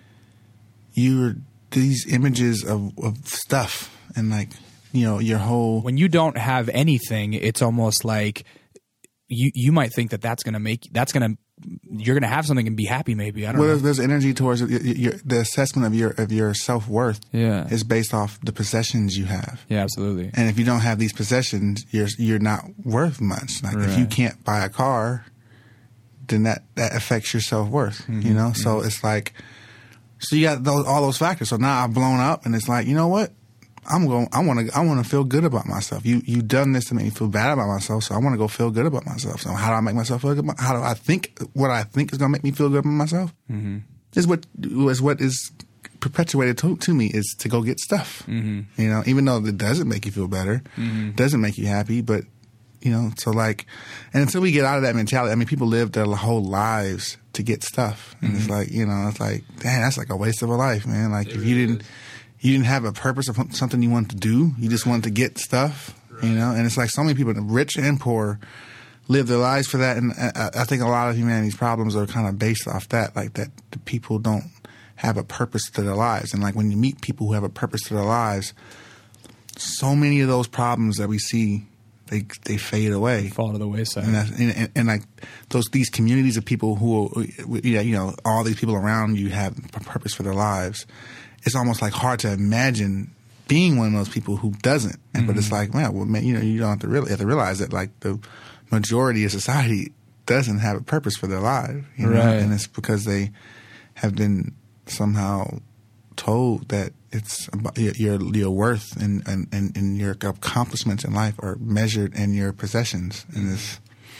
Speaker 2: you're these images of stuff and like, your whole.
Speaker 1: When you don't have anything, it's almost like you might think that's going to you're going to have something and be happy. Maybe I don't know.
Speaker 2: There's energy towards the assessment of your self-worth.
Speaker 1: Yeah.
Speaker 2: Is based off the possessions you have.
Speaker 1: Yeah, absolutely.
Speaker 2: And if you don't have these possessions, you're not worth much. Like if you can't buy a car, then that affects your self-worth. So it's like, so you got all those factors. So now I've blown up, and it's like, you know what? I want to feel good about myself. You've done this to make me feel bad about myself, so I want to go feel good about myself. So how do I make myself feel good? How do I think what I think is going to make me feel good about myself? Mm-hmm. Is what is perpetuated to me is to go get stuff. Mm-hmm. Even though it doesn't make you feel better, doesn't make you happy, but so like, and until we get out of that mentality, I mean, people live their whole lives to get stuff, and it's like, it's like, dang, that's like a waste of a life, man. Like if you didn't have a purpose of something you wanted to do. You just wanted to get stuff, And it's like so many people, rich and poor, live their lives for that. And I think a lot of humanity's problems are kind of based off that, like that the people don't have a purpose to their lives. And like when you meet people who have a purpose to their lives, so many of those problems that we see, they fade away,
Speaker 1: fall to the wayside.
Speaker 2: And like these communities of people who, all these people around you have a purpose for their lives. It's almost like hard to imagine being one of those people who doesn't. But it's like, man, you don't have to have to realize that like the majority of society doesn't have a purpose for their life,
Speaker 1: right?
Speaker 2: And it's because they have been somehow told that it's about your worth and your accomplishments in life are measured in your possessions. And this,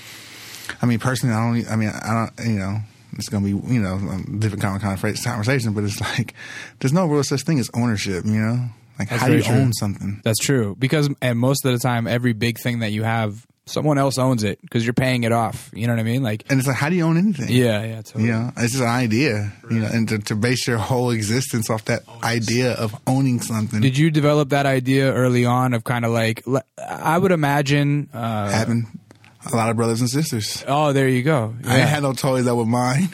Speaker 2: I mean, personally, I don't. It's going to be, a different kind of conversation, but it's like there's no real such thing as ownership, Like,
Speaker 1: That's
Speaker 2: how do you
Speaker 1: true.
Speaker 2: own something?
Speaker 1: That's true. And most of the time, every big thing that you have, someone else owns it because you're paying it off. You know what I mean? Like,
Speaker 2: and it's like, how do you own anything?
Speaker 1: Yeah, totally.
Speaker 2: It's just an idea, and to base your whole existence off that idea of owning something.
Speaker 1: Did you develop that idea early on of kind of like, I would imagine
Speaker 2: having a lot of brothers and sisters.
Speaker 1: Oh, there you go. Yeah.
Speaker 2: I ain't had no toys that were mine.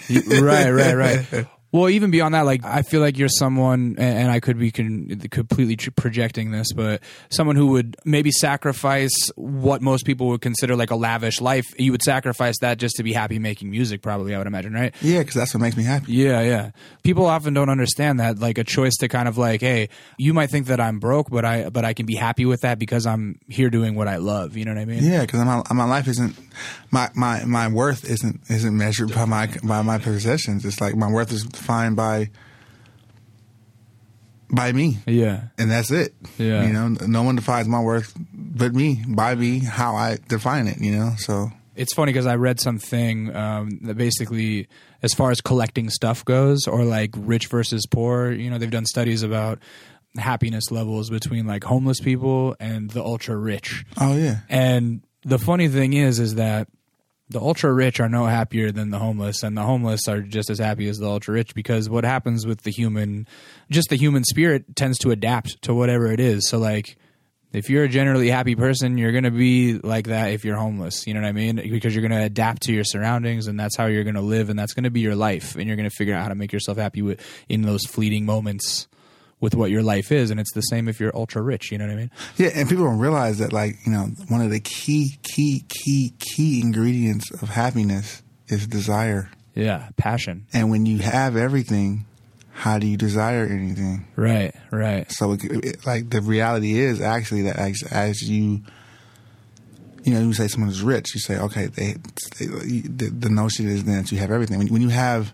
Speaker 1: Right. Well, even beyond that, like I feel like you're someone, and I could be completely projecting this, but someone who would maybe sacrifice what most people would consider like a lavish life. You would sacrifice that just to be happy making music, probably, I would imagine, right?
Speaker 2: Yeah, because that's what makes me happy.
Speaker 1: Yeah. People often don't understand that, like a choice to kind of like, hey, you might think that I'm broke, but I can be happy with that because I'm here doing what I love. You know what I mean?
Speaker 2: Yeah, because my life isn't my worth isn't measured by my possessions. It's like my worth is defined by me.
Speaker 1: Yeah.
Speaker 2: And that's it.
Speaker 1: Yeah.
Speaker 2: No one defines my worth but me, by me, how I define it, so.
Speaker 1: It's funny because I read something that basically, as far as collecting stuff goes, or like rich versus poor, they've done studies about happiness levels between like homeless people and the ultra rich.
Speaker 2: Oh, yeah.
Speaker 1: And the funny thing is that the ultra rich are no happier than the homeless, and the homeless are just as happy as the ultra rich, because what happens with the human spirit tends to adapt to whatever it is. So like, if you're a generally happy person, you're going to be like that if you're homeless. You know what I mean? Because you're going to adapt to your surroundings, and that's how you're going to live, and that's going to be your life, and you're going to figure out how to make yourself happy in those fleeting moments with what your life is. And it's the same if you're ultra rich, you know what I mean?
Speaker 2: Yeah, and people don't realize that, like, one of the key ingredients of happiness is desire.
Speaker 1: Yeah, passion.
Speaker 2: And when you have everything, how do you desire anything?
Speaker 1: Right.
Speaker 2: So, like, the reality is actually that as you say someone is rich, you say, okay, the notion is then that you have everything. When you have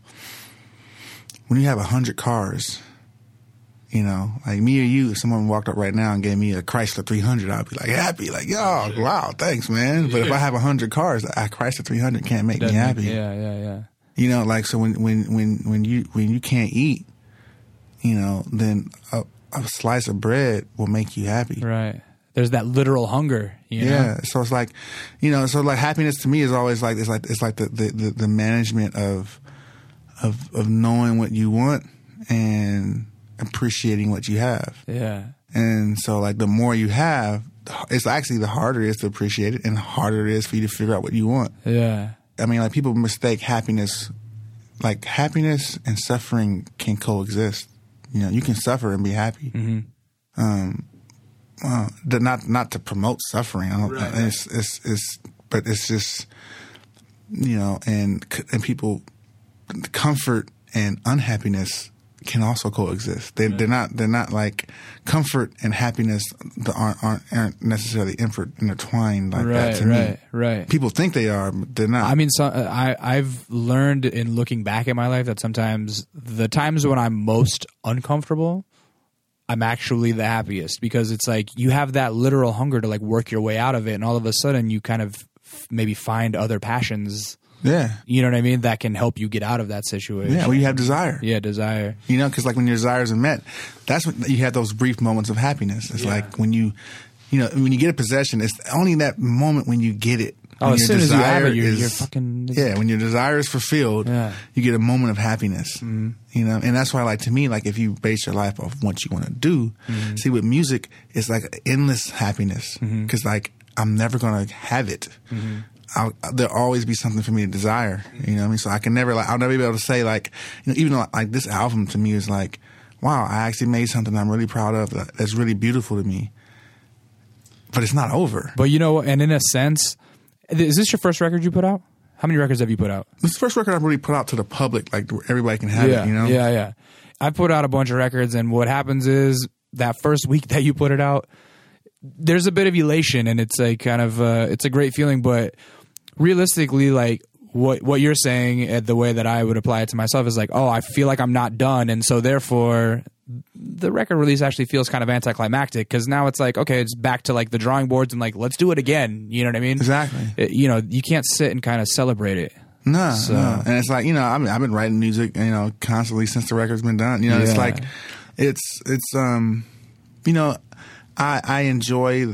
Speaker 2: 100 cars, like me or you, if someone walked up right now and gave me a Chrysler 300, I'd be like happy, like, yo, wow, thanks, man. But if I have 100 cars, a Chrysler 300 can't make me happy.
Speaker 1: Yeah.
Speaker 2: Like, so when you can't eat, then a slice of bread will make you happy.
Speaker 1: Right. There's that literal hunger.
Speaker 2: Yeah. So it's like, so like happiness to me is always like it's like the management of knowing what you want and appreciating what you have.
Speaker 1: Yeah.
Speaker 2: And so, like, the more you have, it's actually the harder it is to appreciate it, and the harder it is for you to figure out what you want.
Speaker 1: Yeah.
Speaker 2: I mean, like, people mistake happiness. Like, happiness and suffering can coexist. You know, you can suffer and be happy. Not to promote suffering. I don't.
Speaker 1: Right.
Speaker 2: But it's just, you know, and people, comfort and unhappiness can also coexist. They're not like comfort and happiness aren't necessarily intertwined like that to me.
Speaker 1: Right.
Speaker 2: People think they are, but they're not.
Speaker 1: I mean, I've learned in looking back at my life that sometimes the times when I'm most uncomfortable, I'm actually the happiest, because it's like you have that literal hunger to like work your way out of it, and all of a sudden you kind of maybe find other passions.
Speaker 2: Yeah.
Speaker 1: You know what I mean? That can help you get out of that situation.
Speaker 2: Yeah, well, you have desire.
Speaker 1: Yeah, desire.
Speaker 2: You know, because like when your desires are met, that's when you have those brief moments of happiness. It's like when you get a possession, it's only that moment when you get it.
Speaker 1: Oh, as soon as you have it, you're fucking...
Speaker 2: Yeah, when your desire is fulfilled, you get a moment of happiness.
Speaker 1: Mm-hmm.
Speaker 2: You know, and that's why, like, to me, like, if you base your life off what you want to do, see, with music, it's like endless happiness. Because, like, I'm never going to have it. There'll always be something for me to desire. You know what I mean? So I can never, like, I'll never be able to say, like, you know, even though, like, this album to me is like, wow, I actually made something I'm really proud of that's really beautiful to me. But it's not over.
Speaker 1: But, you know, and in a sense... Is this your first record you put out? How many records have you put out?
Speaker 2: This is the first record I've really put out to the public, like where everybody can have it, you know?
Speaker 1: Yeah. I put out a bunch of records, and what happens is that first week that you put it out, there's a bit of elation, and it's like kind of it's a great feeling. But realistically, like what you're saying, the way that I would apply it to myself is like, oh, I feel like I'm not done, and so therefore the record release actually feels kind of anticlimactic, because now it's like, okay, it's back to like the drawing boards and like, let's do it again. You know what I mean?
Speaker 2: Exactly.
Speaker 1: You know, you can't sit and kind of celebrate it.
Speaker 2: No. And it's like, you know, I mean, I've been writing music, you know, constantly since the record's been done. You know, it's like, it's you know, I enjoy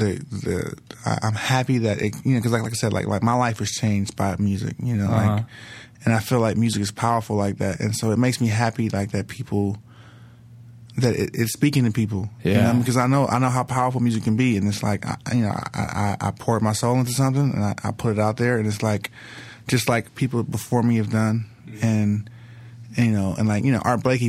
Speaker 2: I'm happy that it, you know, because like I said, like my life was changed by music, you know, like, and I feel like music is powerful like that, and so it makes me happy like that people. That it's speaking to people, you know, because I know how powerful music can be, and it's like, I poured my soul into something, and I put it out there, and it's like, just like people before me have done, and you know, and like, you know, Art Blakey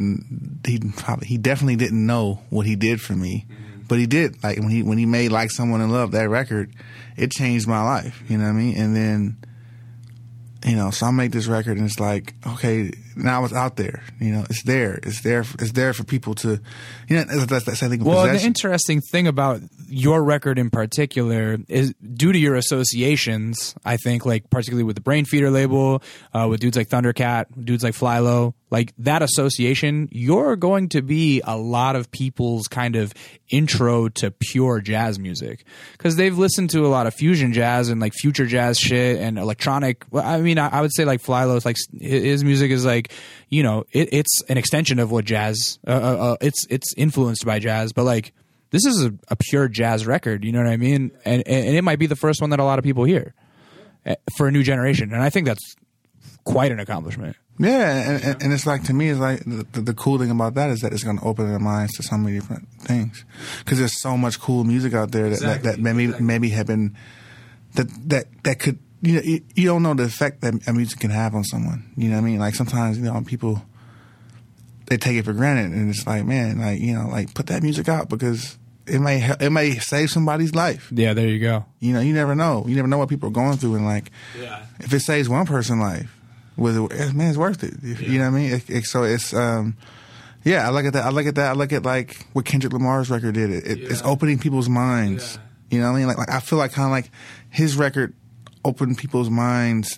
Speaker 2: he definitely didn't know what he did for me, but he did. Like when he made Like Someone in Love, that record, it changed my life, you know what I mean, and then. You know, so I make this record, and it's like, okay, now it's out there. You know, it's there for people to, you know, that's that same thing.
Speaker 1: Well, the interesting thing about your record in particular is due to your associations. I think, like particularly with the Brain Feeder label, with dudes like Thundercat, dudes like Flylo, like that association, you're going to be a lot of people's kind of intro to pure jazz music, because they've listened to a lot of fusion jazz and like future jazz shit and electronic. Well, I mean, I would say like Flylo's, like his music is like, you know, it's an extension of what jazz. It's influenced by jazz, but like this is a pure jazz record. You know what I mean? And it might be the first one that a lot of people hear for a new generation, and I think that's quite an accomplishment.
Speaker 2: Yeah, and it's like, to me, it's like the cool thing about that is that it's going to open their minds to so many different things, because there's so much cool music out there that maybe have been that could, you know, you don't know the effect that a music can have on someone. You know what I mean? Like sometimes, you know, people, they take it for granted, and it's like, man, like, you know, like put that music out, because it may save somebody's life.
Speaker 1: Yeah, there you go.
Speaker 2: You know, you never know what people are going through, and like, if it saves one person's life, it's worth it. You know what I mean? So it's I look at that. I look at like what Kendrick Lamar's record did. It's opening people's minds. You know what I mean? Like I feel like kind of like his record opened people's minds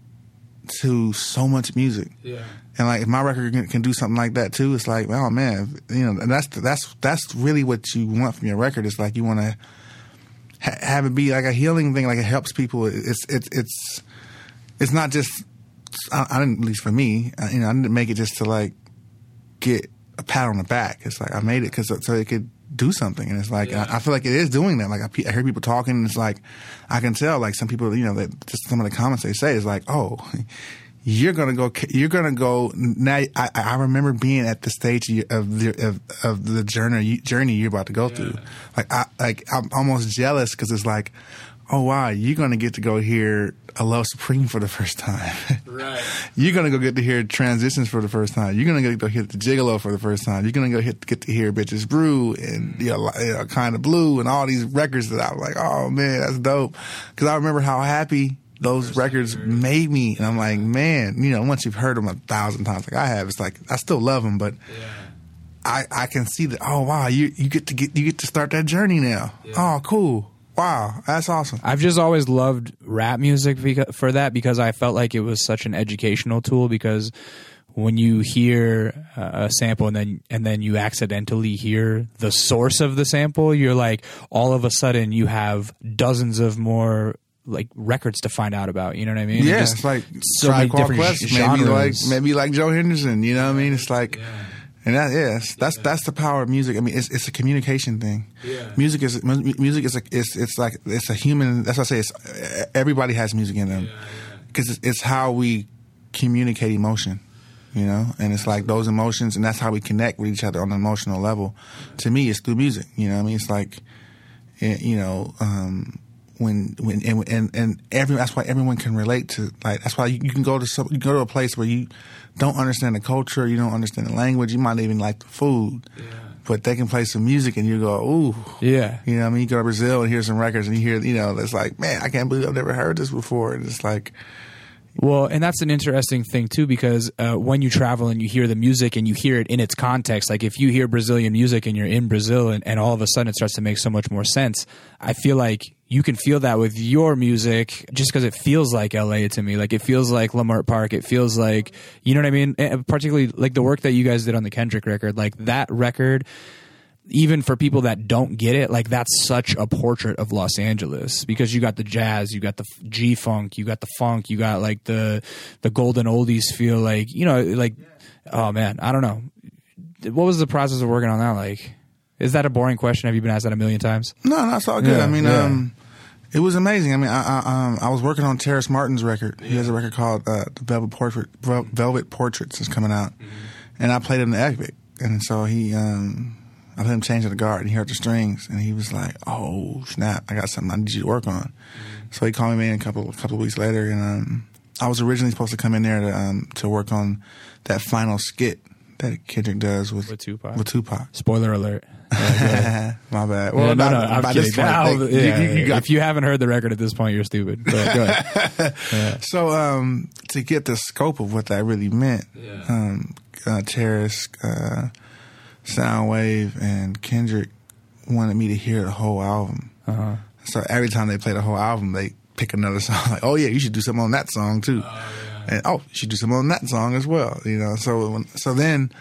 Speaker 2: to so much music. Yeah. And like if my record can do something like that too, it's like, oh man, you know, and that's really what you want from your record. It's like you want to have it be like a healing thing, like it helps people. It's not just. I didn't, at least for me, you know, I didn't make it just to like get a pat on the back. It's like I made it so it could do something, and it's like I feel like it is doing that. Like I hear people talking, and it's like I can tell, like some people, you know, that just some of the comments they say is like, oh, you're gonna go now. I remember being at the stage of the journey you're about to go through. I'm almost jealous because it's like, oh wow, you're gonna get to go hear A Love Supreme for the first time.
Speaker 1: Right.
Speaker 2: You're gonna go get to hear Transitions for the first time. You're gonna go hear the Gigolo for the first time. You're gonna get to hear Bitches Brew and Kind of Blue and all these records that I was like, oh man, that's dope. Because I remember how happy those records made me, and I'm like, man, once you've heard them 1,000 times, like I have, it's like I still love them, but I can see that. Oh wow, you get to start that journey now. Yeah. Oh, cool. Wow, that's awesome.
Speaker 1: I've just always loved rap music for that, because I felt like it was such an educational tool, because when you hear a sample and then you accidentally hear the source of the sample, you're like, all of a sudden you have dozens of more like records to find out about, you know what I mean?
Speaker 2: Yeah, it's like
Speaker 1: so many different genres.
Speaker 2: Maybe like Joe Henderson, you know what I mean? It's like, and that's the power of music. I mean, it's a communication thing. Yeah. Music is it's a human. That's why I say everybody has music in them, because it's how we communicate emotion, and it's like those emotions, and that's how we connect with each other on an emotional level. To me, it's through music. You know what I mean? It's like, that's why everyone can relate to, like, that's why you can go to a place where you don't understand the culture, you don't understand the language, you might not even like the food, but they can play some music and you go, ooh, yeah, you know what I mean? You go to Brazil and hear some records and you hear, it's like, man, I can't believe I've never heard this before. And it's like,
Speaker 1: well, and that's an interesting thing too, because when you travel and you hear the music and you hear it in its context, like if you hear Brazilian music and you're in Brazil and all of a sudden it starts to make so much more sense, I feel like you can feel that with your music just because it feels like LA to me. Like it feels like Lamert Park. It feels like, you know what I mean? And particularly like the work that you guys did on the Kendrick record, like that record, even for people that don't get it, like that's such a portrait of Los Angeles, because you got the jazz, you got the G-funk, you got the funk, you got like the golden oldies feel, like, like, oh man, I don't know. What was the process of working on that like? Is that a boring question? Have you been asked that a million times?
Speaker 2: No, that's all good. Yeah, I mean, it was amazing. I mean, I was working on Terrace Martin's record. He has a record called the Velvet Portraits is coming out, and I played it in the Epic, and so I let him change the guard, and he heard the strings, and he was like, "Oh snap! I got something I need you to work on." So he called me in a couple of weeks later, and I was originally supposed to come in there to work on that final skit that Kendrick does with Tupac.
Speaker 1: Spoiler alert.
Speaker 2: My bad. Well,
Speaker 1: I'm kidding. If you haven't heard the record at this point, you're stupid. But go ahead.
Speaker 2: So to get the scope of what that really meant, Terrace, Soundwave, and Kendrick wanted me to hear the whole album. So every time they play the whole album, they pick another song. Like, oh yeah, you should do something on that song too. And you should do something on that song as well. So then,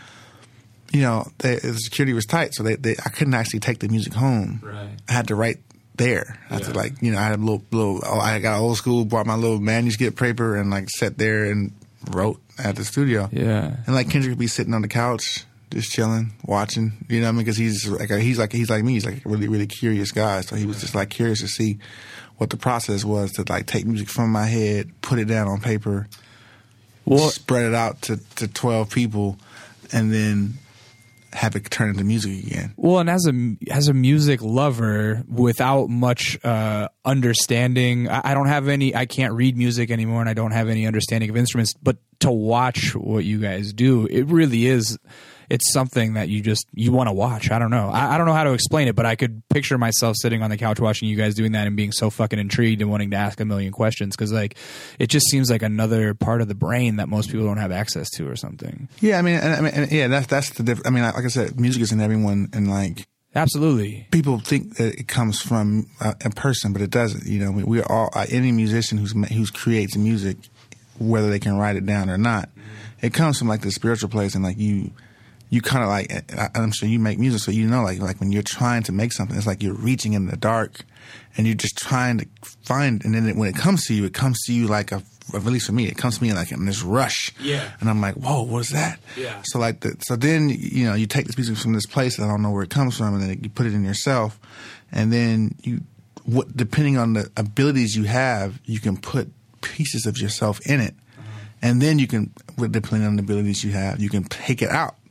Speaker 2: the security was tight, so I couldn't actually take the music home. Right. I had to write there. I had to I had a little. I got old school, brought my little manuscript paper and like sat there and wrote at the studio. Yeah. And like Kendrick would be sitting on the couch, just chilling, watching. You know what I mean? Because he's like me. He's like a really, really curious guy. So he was just like curious to see what the process was to like take music from my head, put it down on paper, spread it out to 12 people, and then have it turn into music again.
Speaker 1: Well, and as a music lover without much understanding, I don't have any. I can't read music anymore, and I don't have any understanding of instruments. But to watch what you guys do, it really is. It's something that you want to watch. I don't know. I don't know how to explain it, but I could picture myself sitting on the couch watching you guys doing that and being so fucking intrigued and wanting to ask a million questions, because like it just seems like another part of the brain that most people don't have access to or something.
Speaker 2: Yeah, I mean, that's the difference. I mean, like I said, music is in everyone, and like
Speaker 1: absolutely,
Speaker 2: people think that it comes from a person, but it doesn't. We are all any musician who creates music, whether they can write it down or not, it comes from like the spiritual place, and like you kind of like, I'm sure you make music, so like when you're trying to make something, it's like you're reaching in the dark and you're just trying to find, and then when it comes to you like at least for me, it comes to me like in this rush. Yeah. And I'm like, whoa, what is that? Yeah. So like, so then, you take this music from this place that I don't know where it comes from, and then you put it in yourself, and then depending on the abilities you have, you can put pieces of yourself in it. And then you can, with depending on the abilities you have, you can take it out,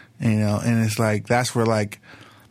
Speaker 2: and it's like, that's where like,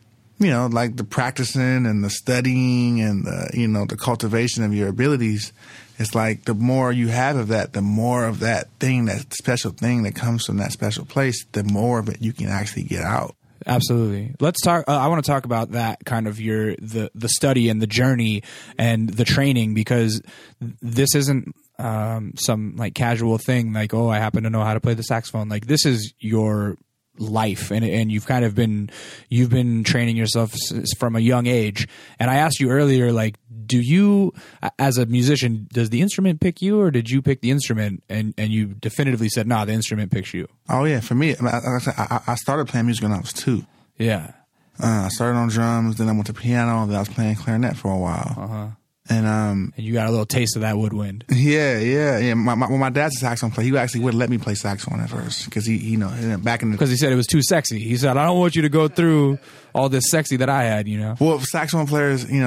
Speaker 2: like the practicing and the studying and the, the cultivation of your abilities, it's like the more you have of that, the more of that thing, that special thing that comes from that special place, the more of it you can actually get out.
Speaker 1: Absolutely. Let's talk. I want to talk about that kind of the study and the journey and the training, because this isn't some like casual thing. Like, oh, I happen to know how to play the saxophone. Like, this is your life, and you've kind of you've been training yourself from a young age. And I asked you earlier, like, do you, as a musician, does the instrument pick you, or did you pick the instrument? And you definitively said, no, the instrument picks you.
Speaker 2: Oh yeah, for me, I started playing music when I was 2.
Speaker 1: Yeah.
Speaker 2: I started on drums, then I went to piano, then I was playing clarinet for a while. And
Speaker 1: you got a little taste of that woodwind.
Speaker 2: Yeah. My dad's a saxophone player. He actually wouldn't let me play saxophone at first because he back in the,
Speaker 1: because he said it was too sexy. He said, I don't want you to go through all this sexy that I had.
Speaker 2: Well, saxophone players, in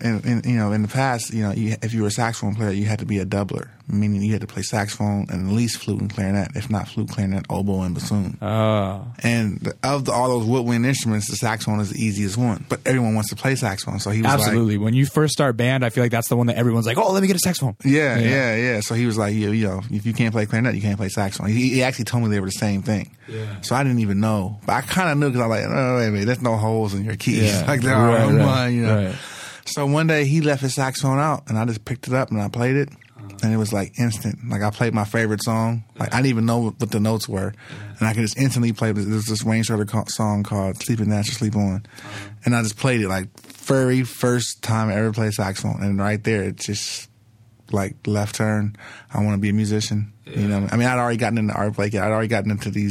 Speaker 2: the past, if you were a saxophone player, you had to be a doubler, meaning you had to play saxophone and at least flute and clarinet, if not flute, clarinet, oboe, and bassoon.
Speaker 1: Oh.
Speaker 2: And of all those woodwind instruments, the saxophone is the easiest one. But everyone wants to play saxophone, so he was
Speaker 1: absolutely. When you first start band, I feel like that's the one that everyone's like, oh, let me get a saxophone.
Speaker 2: Yeah. So he was like, if you can't play clarinet, you can't play saxophone. He actually told me they were the same thing.
Speaker 1: Yeah.
Speaker 2: So I didn't even know, but I kind of knew because I was like, oh, wait a minute, there's no holes in your keys.
Speaker 1: Yeah.
Speaker 2: Like there are on mine,
Speaker 1: Right.
Speaker 2: So one day he left his saxophone out, and I just picked it up and I played it, and it was like instant. Like I played my favorite song. Like I didn't even know what the notes were, and I could just instantly play. There's this Wayne Shorter song called "Sleeping Natural, Sleep On," and I just played it like very first time I ever played saxophone, and right there it just like left turn. I want to be a musician. I mean, I'd already gotten into art play. I'd already gotten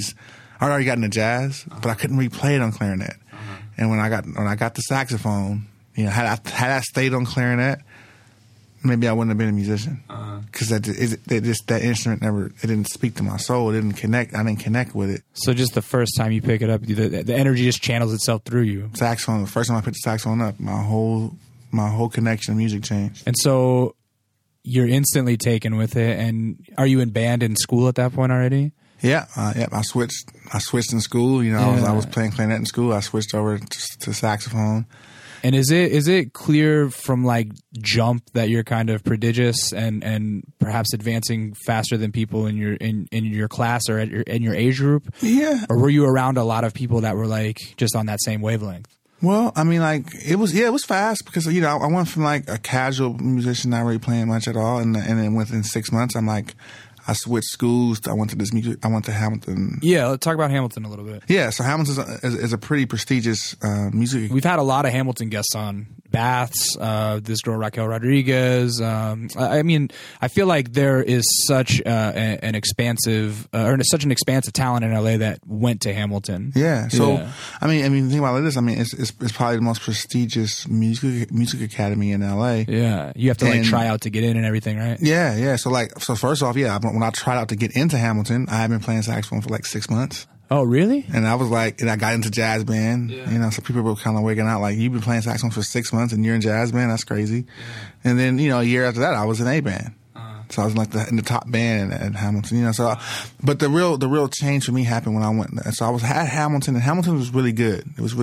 Speaker 2: into jazz, but I couldn't replay it on clarinet. And when I got the saxophone, had I stayed on clarinet, maybe I wouldn't have been a musician. Because that instrument it didn't speak to my soul. It didn't connect. I didn't connect with it.
Speaker 1: So just the first time you pick it up, the energy just channels itself through you.
Speaker 2: Saxophone. The first time I picked the saxophone up, my whole connection to music changed.
Speaker 1: And so you're instantly taken with it. And are you in band in school at that point already?
Speaker 2: Yeah. I switched in school. I was playing clarinet in school. I switched over to saxophone.
Speaker 1: And is it clear from like jump that you're kind of prodigious and perhaps advancing faster than people in your class or in your age group?
Speaker 2: Yeah.
Speaker 1: Or were you around a lot of people that were like just on that same wavelength?
Speaker 2: Well, I mean, like it was fast because I went from like a casual musician not really playing much at all, and then within 6 months I switched schools. I went to Hamilton.
Speaker 1: Yeah, let's talk about Hamilton a little bit.
Speaker 2: Yeah, so Hamilton is a pretty prestigious music.
Speaker 1: We've had a lot of Hamilton guests on. Baths, this girl Raquel Rodriguez. I mean, I feel like there is such an expansive talent in LA that went to Hamilton.
Speaker 2: Yeah. So I mean, think about this. I mean, it's probably the most prestigious music academy in LA.
Speaker 1: Yeah, you have to like try out to get in and everything, right?
Speaker 2: Yeah. So first off, when I tried out to get into Hamilton, I had been playing saxophone for like 6 months.
Speaker 1: Oh, really?
Speaker 2: And I was like, and I got into jazz band. So people were kind of waking out like, you've been playing saxophone for 6 months and you're in jazz band? That's crazy. Yeah. And then, a year after that, I was in A band. So I was like in the top band at Hamilton, but the real change for me happened when I went. So I was at Hamilton, and Hamilton was really good. It was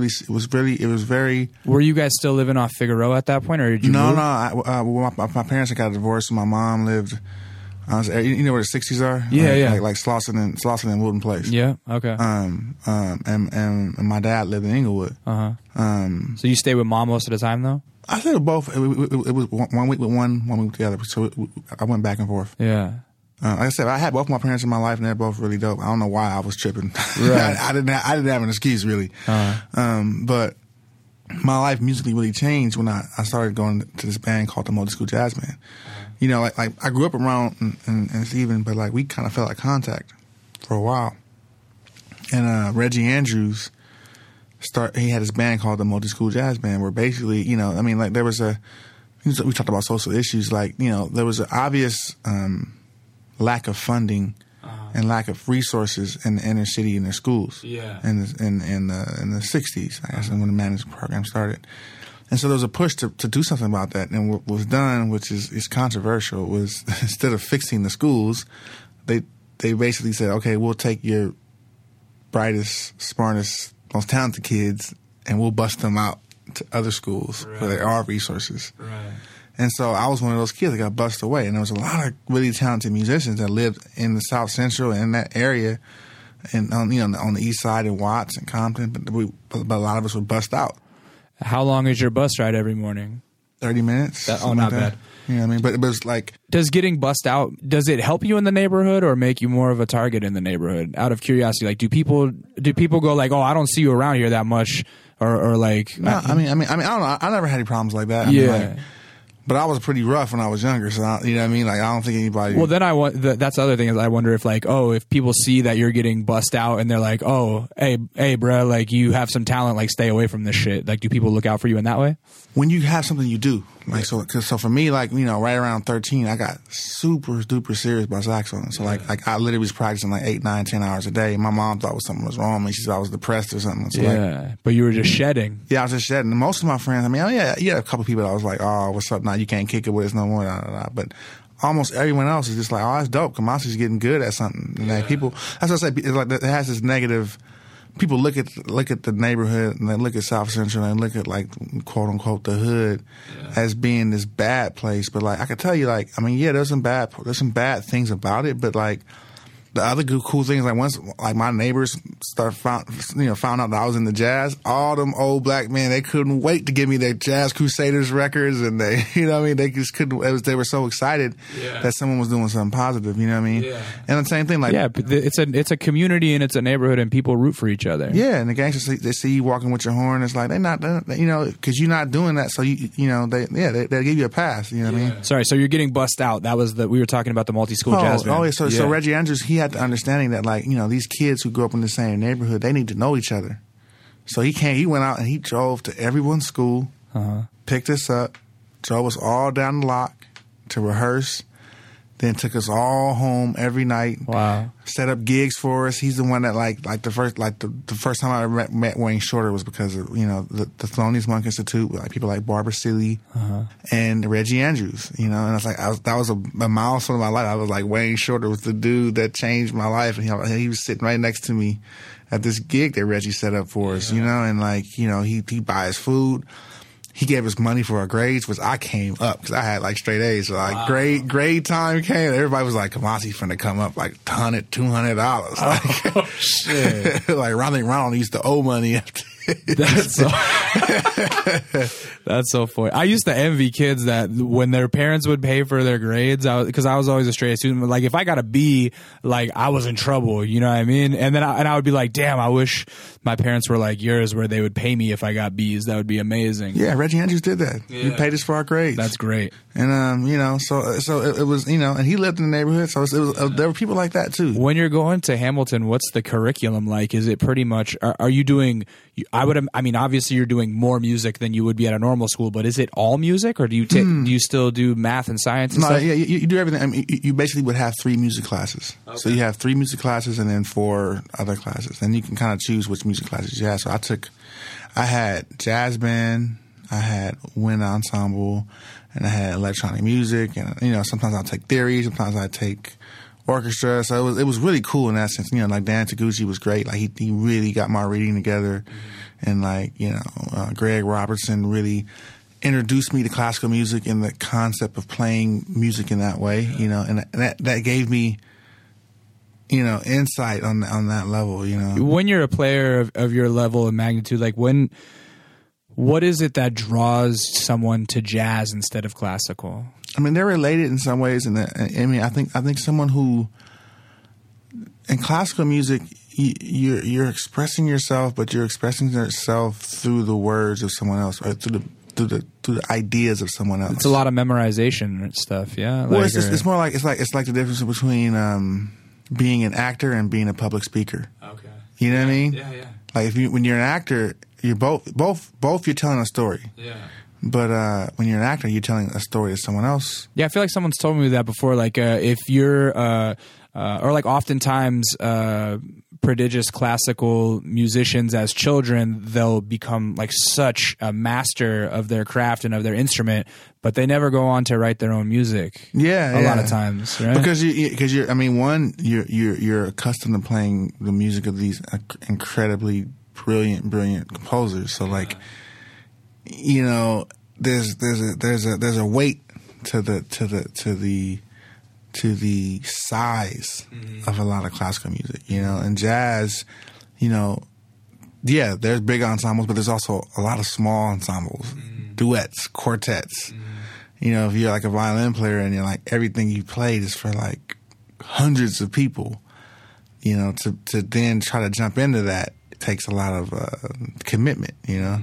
Speaker 2: very.
Speaker 1: Were you guys still living off Figueroa at that point, or did you move?
Speaker 2: No. My parents got divorced, and my mom lived. You know where the 60s are?
Speaker 1: Yeah.
Speaker 2: Like Slauson and Woodland Place.
Speaker 1: Yeah. Okay.
Speaker 2: And my dad lived in Inglewood.
Speaker 1: So you stayed with mom most of the time, though?
Speaker 2: I stayed with both. It was 1 week with one week with the other. So I went back and forth.
Speaker 1: Yeah.
Speaker 2: Like I said, I had both my parents in my life, and they're both really dope. I don't know why I was tripping.
Speaker 1: Right.
Speaker 2: I didn't have an excuse really. But my life musically really changed when I started going to this band called the Motor School Jazz Band. Like I grew up around and Stephen, but like we kind of felt like contact for a while. And Reggie Andrews he had his band called the Motor School Jazz Band, where basically, there was we talked about social issues, like, there was an obvious lack of funding and lack of resources in the inner city in their schools.
Speaker 1: Yeah.
Speaker 2: In the 60s, I guess, when the management program started. And so there was a push to do something about that. And what was done, which is controversial, was instead of fixing the schools, they they basically said, okay, we'll take your brightest, smartest, most talented kids, and we'll bust them out to other schools where there are resources.
Speaker 1: Right.
Speaker 2: And so I was one of those kids that got bused away. And there was a lot of really talented musicians that lived in the South Central and in that area, and on the east side in Watts and Compton. But a lot of us were bust out.
Speaker 1: How long is your bus ride every morning?
Speaker 2: 30 minutes.
Speaker 1: Not bad.
Speaker 2: You know what I mean? But it was like...
Speaker 1: Does getting bussed out, does it help you in the neighborhood or make you more of a target in the neighborhood? Out of curiosity, like, do people go like, oh, I don't see you around here that much, or like...
Speaker 2: No, I mean, I don't know. I never had any problems like that. I mean, like, but I was pretty rough when I was younger, so you know what I mean. Like, I don't think anybody.
Speaker 1: Well, then that's the other thing is I wonder if like, oh, if people see that you're getting bussed out and they're like, oh, hey, bro, like you have some talent, like stay away from this shit. Like, do people look out for you in that way?
Speaker 2: When you have something you do, like so for me, like right around 13, I got super duper serious about saxophone. So like I literally was practicing like 8, 9, 10 hours a day. My mom thought something was wrong with me. She said I was depressed or something. So
Speaker 1: but you were just shedding.
Speaker 2: Yeah, I was just shedding. And most of my friends, I mean, a couple of people that I was like, oh, what's up? Now you can't kick it with us no more. But almost everyone else is just like, oh, that's dope. Kamasi's getting good at something. And like people, that's what I say. It's like it has this negative. People look at the neighborhood and they look at South Central and they look at like quote unquote the hood as being this bad place. But like I could tell you, like I mean, there's some bad things about it. But like the other cool things, like once like my neighbors found out that I was in the jazz, all them old black men, they couldn't wait to give me their Jazz Crusaders records, and they, you know what I mean, they just couldn't. They were so excited that someone was doing something positive, you know what I mean? Yeah. And the same thing, like
Speaker 1: it's a community and it's a neighborhood, and people root for each other.
Speaker 2: Yeah, and the gangsters they see you walking with your horn, it's like because you're not doing that, so they give you a pass, you know what I mean?
Speaker 1: Sorry, so you're getting bussed out. That was we were talking about the multi-school jazz band.
Speaker 2: Oh, yeah. So Reggie Andrews, he had the understanding that like these kids who grew up in the same neighborhood, they need to know each other. So he went out and he drove to everyone's school, picked us up, drove us all down the block to rehearse, then took us all home every night.
Speaker 1: Wow!
Speaker 2: Set up gigs for us. He's the one that the first time I met Wayne Shorter was because of the Thelonious Monk Institute, like people like Barbara Seeley and Reggie Andrews. And it's like that was a milestone of my life. I was like, Wayne Shorter was the dude that changed my life, and he was sitting right next to me at this gig that Reggie set up for us. And like he buys food. He gave us money for our grades, which I came up because I had like straight A's. So like grade time came, everybody was like, Kamasi finna come up like $100, $200.
Speaker 1: Oh, like, shit.
Speaker 2: Like Ronald used to owe money after.
Speaker 1: That's so funny. I used to envy kids that when their parents would pay for their grades, because I was always a straight A student. Like if I got a B, like I was in trouble. You know what I mean? And then I would be like, damn, I wish my parents were like yours, where they would pay me if I got B's. That would be amazing.
Speaker 2: Yeah, Reggie Andrews did that. He paid us for our grades.
Speaker 1: That's great.
Speaker 2: And so it was and he lived in the neighborhood, so there were people like that too.
Speaker 1: When you're going to Hamilton, what's the curriculum like? Is it pretty much? Are you doing? Obviously you're doing more music than you would be at a normal school, but is it all music, or do you do you still do math and science and stuff?
Speaker 2: Yeah, you do everything. I mean, you basically would have 3 music classes. Okay. So you have 3 music classes and then 4 other classes, and you can kind of choose which music classes you have. So I had jazz band, I had wind ensemble, and I had electronic music, and sometimes I'll take theory, sometimes I take orchestra. So it was really cool in that sense. Like Dan Taguchi was great. Like he really got my reading together, and like Greg Robertson really introduced me to classical music and the concept of playing music in that way. And that gave me insight on that level.
Speaker 1: When you're a player of your level and magnitude, like what is it that draws someone to jazz instead of classical?
Speaker 2: I mean, they're related in some ways, and I think someone who in classical music, you're expressing yourself, but you're expressing yourself through the words of someone else, or through the ideas of someone else.
Speaker 1: It's a lot of memorization and stuff, yeah.
Speaker 2: Well, it's more like it's like the difference between being an actor and being a public speaker.
Speaker 1: Okay.
Speaker 2: You know what I mean?
Speaker 1: Yeah.
Speaker 2: Like when you're an actor, you're both you're telling a story.
Speaker 1: Yeah.
Speaker 2: But when you're an actor, you're telling a story to someone else.
Speaker 1: Yeah, I feel like someone's told me that before. Like if you're, or like oftentimes prodigious classical musicians as children, they'll become like such a master of their craft and of their instrument, but they never go on to write their own music.
Speaker 2: Yeah,
Speaker 1: a lot of times, right?
Speaker 2: Because you're I mean, one, you're accustomed to playing the music of these incredibly brilliant composers. So like, you know, there's a weight to the size of a lot of classical music, you know, and jazz, you know, yeah, there's big ensembles, but there's also a lot of small ensembles, duets, quartets. You know, if you're like a violin player and you're like everything you played is for like hundreds of people, you know, to then try to jump into that, it takes a lot of commitment, you know.